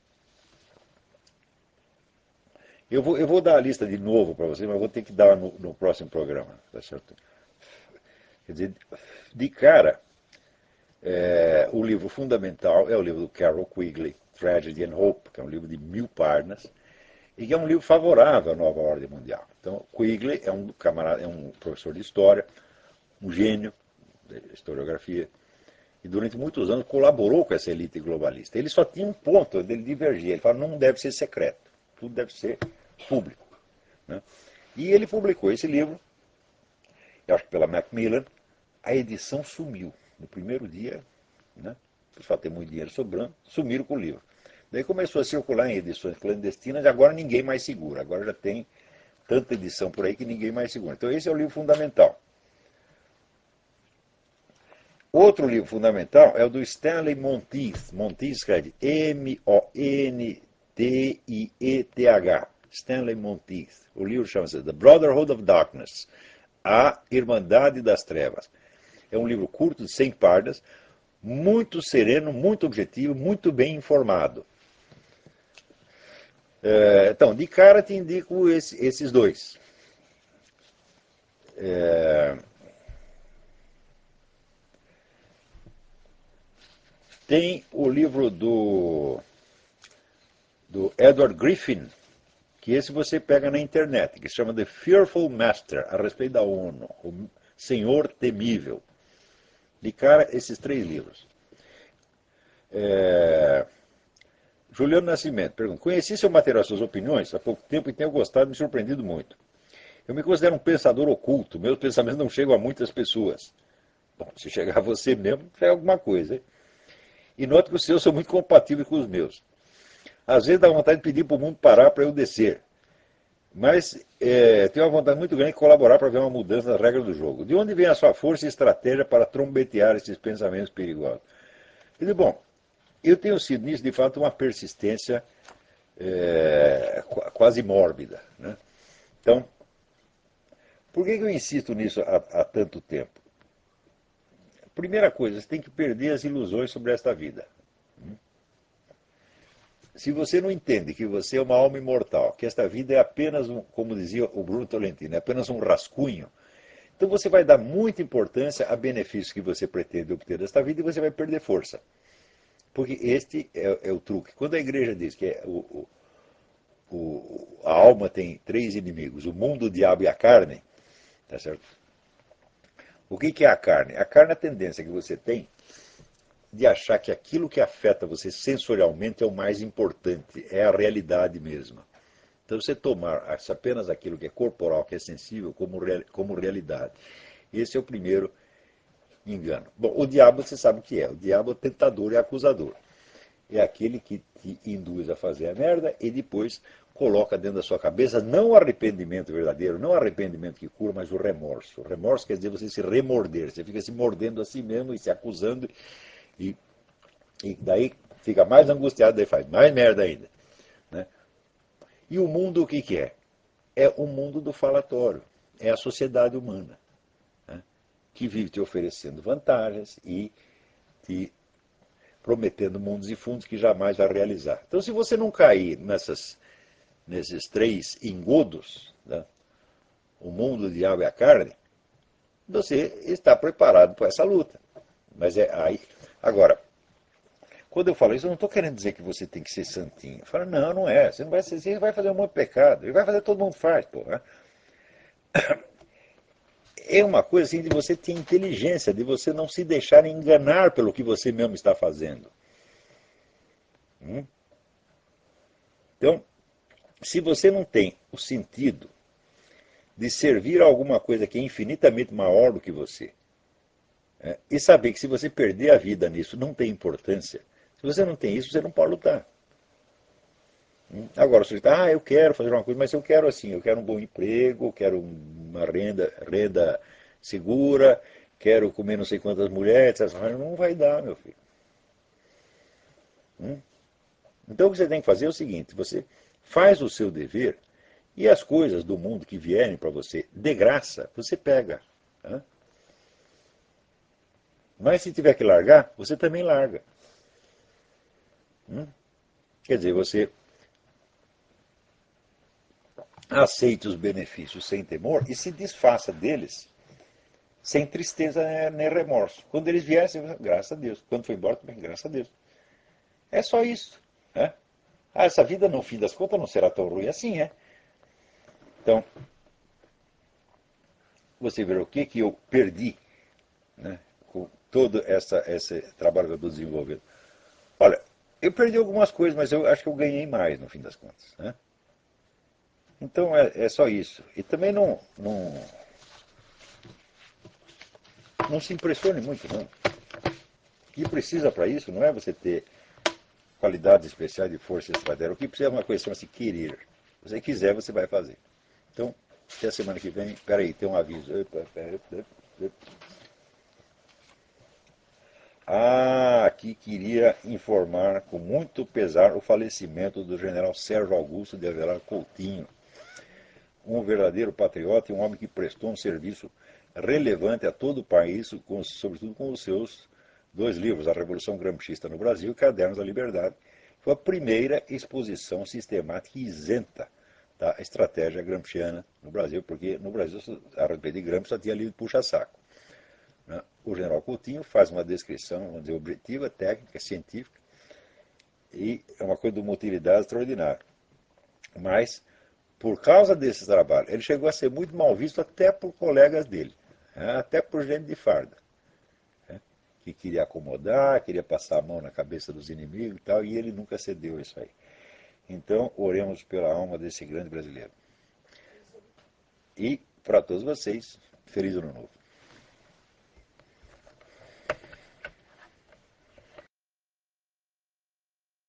eu, vou, eu vou dar a lista de novo para você, mas vou ter que dar no, no próximo programa, tá certo? Quer dizer, de cara, é, o livro fundamental é o livro do Carroll Quigley, Tragedy and Hope, que é um livro de mil páginas, e que é um livro favorável à nova ordem mundial. Então, Quigley é um camarada, é um professor de história, um gênio de historiografia, e durante muitos anos colaborou com essa elite globalista. Ele só tinha um ponto onde ele divergia. Ele falava, não deve ser secreto, tudo deve ser público, né? E ele publicou esse livro, eu acho que pela Macmillan. A edição sumiu. No primeiro dia, né, o pessoal tem muito dinheiro sobrando, sumiram com o livro. Daí começou a circular em edições clandestinas e agora ninguém mais segura. Agora já tem tanta edição por aí que ninguém mais segura. Então esse é o livro fundamental. Outro livro fundamental é o do Stanley Monteith. Monteith escreve M O N T I E T H. Stanley Monteith. O livro chama-se The Brotherhood of Darkness. A Irmandade das Trevas. É um livro curto, de cem páginas, muito sereno, muito objetivo, muito bem informado. É, então, de cara te indico esse, esses dois. É, tem o livro do, do Edward Griffin, que esse você pega na internet, que se chama The Fearful Master, a respeito da ONU, o Senhor Temível. De cara, esses três livros. É... Juliano Nascimento pergunta, conheci seu material, suas opiniões há pouco tempo e tenho gostado e me surpreendido muito. Eu me considero um pensador oculto, meus pensamentos não chegam a muitas pessoas. Bom, se chegar a você mesmo, é alguma coisa, hein? E noto que os seus são muito compatíveis com os meus. Às vezes dá vontade de pedir para o mundo parar para eu descer. Mas é, tenho uma vontade muito grande de colaborar para ver uma mudança nas regras do jogo. De onde vem a sua força e estratégia para trombetear esses pensamentos perigosos? Eu digo, bom, eu tenho sido nisso, de fato, uma persistência é, quase mórbida, né? Então, por que eu insisto nisso há, há tanto tempo? Primeira coisa, você tem que perder as ilusões sobre esta vida. Se você não entende que você é uma alma imortal, que esta vida é apenas, um, como dizia o Bruno Tolentino, é apenas um rascunho, então você vai dar muita importância a benefícios que você pretende obter desta vida e você vai perder força. Porque este é, é o truque. Quando a igreja diz que é o, o, o, a alma tem três inimigos, o mundo, o diabo e a carne, tá certo? O que, que é a carne? A carne é a tendência que você tem de achar que aquilo que afeta você sensorialmente é o mais importante, é a realidade mesma. Então você tomar apenas aquilo que é corporal, que é sensível, como, real, como realidade. Esse é o primeiro engano. Bom, o diabo você sabe o que é. O diabo é o tentador e acusador. É aquele que te induz a fazer a merda e depois coloca dentro da sua cabeça não o arrependimento verdadeiro, não o arrependimento que cura, mas o remorso. O remorso quer dizer você se remorder, você fica se mordendo a si mesmo e se acusando e, e daí fica mais angustiado, daí faz mais merda ainda, né? E o mundo o que, que é? É o mundo do falatório, é a sociedade humana, né, que vive te oferecendo vantagens e te prometendo mundos e fundos que jamais vai realizar. Então, se você não cair nessas, nesses três engodos, né, o mundo, o diabo e a carne, você está preparado para essa luta. Mas é aí. Agora, quando eu falo isso, eu não estou querendo dizer que você tem que ser santinho. Eu falo, não, não é. Você não vai ser, você vai fazer um monte de pecado. Ele vai fazer, todo mundo faz, porra. É uma coisa assim de você ter inteligência, de você não se deixar enganar pelo que você mesmo está fazendo. Hum? Então, se você não tem o sentido de servir a alguma coisa que é infinitamente maior do que você, é, e saber que se você perder a vida nisso não tem importância, se você não tem isso, você não pode lutar. Hum? Agora, você diz, ah, eu quero fazer uma coisa, mas eu quero assim, eu quero um bom emprego, eu quero uma renda, renda segura, quero comer não sei quantas mulheres, não vai dar, meu filho. Hum? Então o que você tem que fazer é o seguinte, você faz o seu dever e as coisas do mundo que vierem para você de graça, você pega. Né? Mas se tiver que largar, você também larga. Hum? Quer dizer, você aceite os benefícios sem temor e se desfaça deles sem tristeza nem remorso. Quando eles viessem, graças a Deus. Quando foi embora, também, graças a Deus. É só isso. Né? Ah, essa vida, no fim das contas, não será tão ruim assim, é? Então, você vê o que, que eu perdi, né, com todo essa, esse trabalho que eu estou desenvolvendo. Olha, eu perdi algumas coisas, mas eu acho que eu ganhei mais, no fim das contas. Né? Então, é, é só isso. E também não, não, não se impressione muito, não. O que precisa para isso não é você ter qualidades especiais de força extraordinária. O que precisa é uma coisa que chama-se querer. Se você quiser, você vai fazer. Então, até a semana que vem. Peraí, tem um aviso. Epa, pera, epa, epa. Ah, aqui queria informar com muito pesar o falecimento do general Sérgio Augusto de Avelar Coutinho, um verdadeiro patriota e um homem que prestou um serviço relevante a todo o país, com, sobretudo com os seus dois livros, A Revolução Gramscista no Brasil e Cadernos da Liberdade. Foi a primeira exposição sistemática e isenta da estratégia gramsciana no Brasil, porque no Brasil, a respeito de Gramsci, só tinha lido puxa-saco. O general Coutinho faz uma descrição, vamos dizer, objetiva, técnica, científica, e é uma coisa de uma utilidade extraordinária. Mas, por causa desse trabalho, ele chegou a ser muito mal visto até por colegas dele, né? Até por gente de farda, né? Que queria acomodar, queria passar a mão na cabeça dos inimigos e tal, e ele nunca cedeu isso aí. Então, oremos pela alma desse grande brasileiro. E, para todos vocês, feliz ano novo.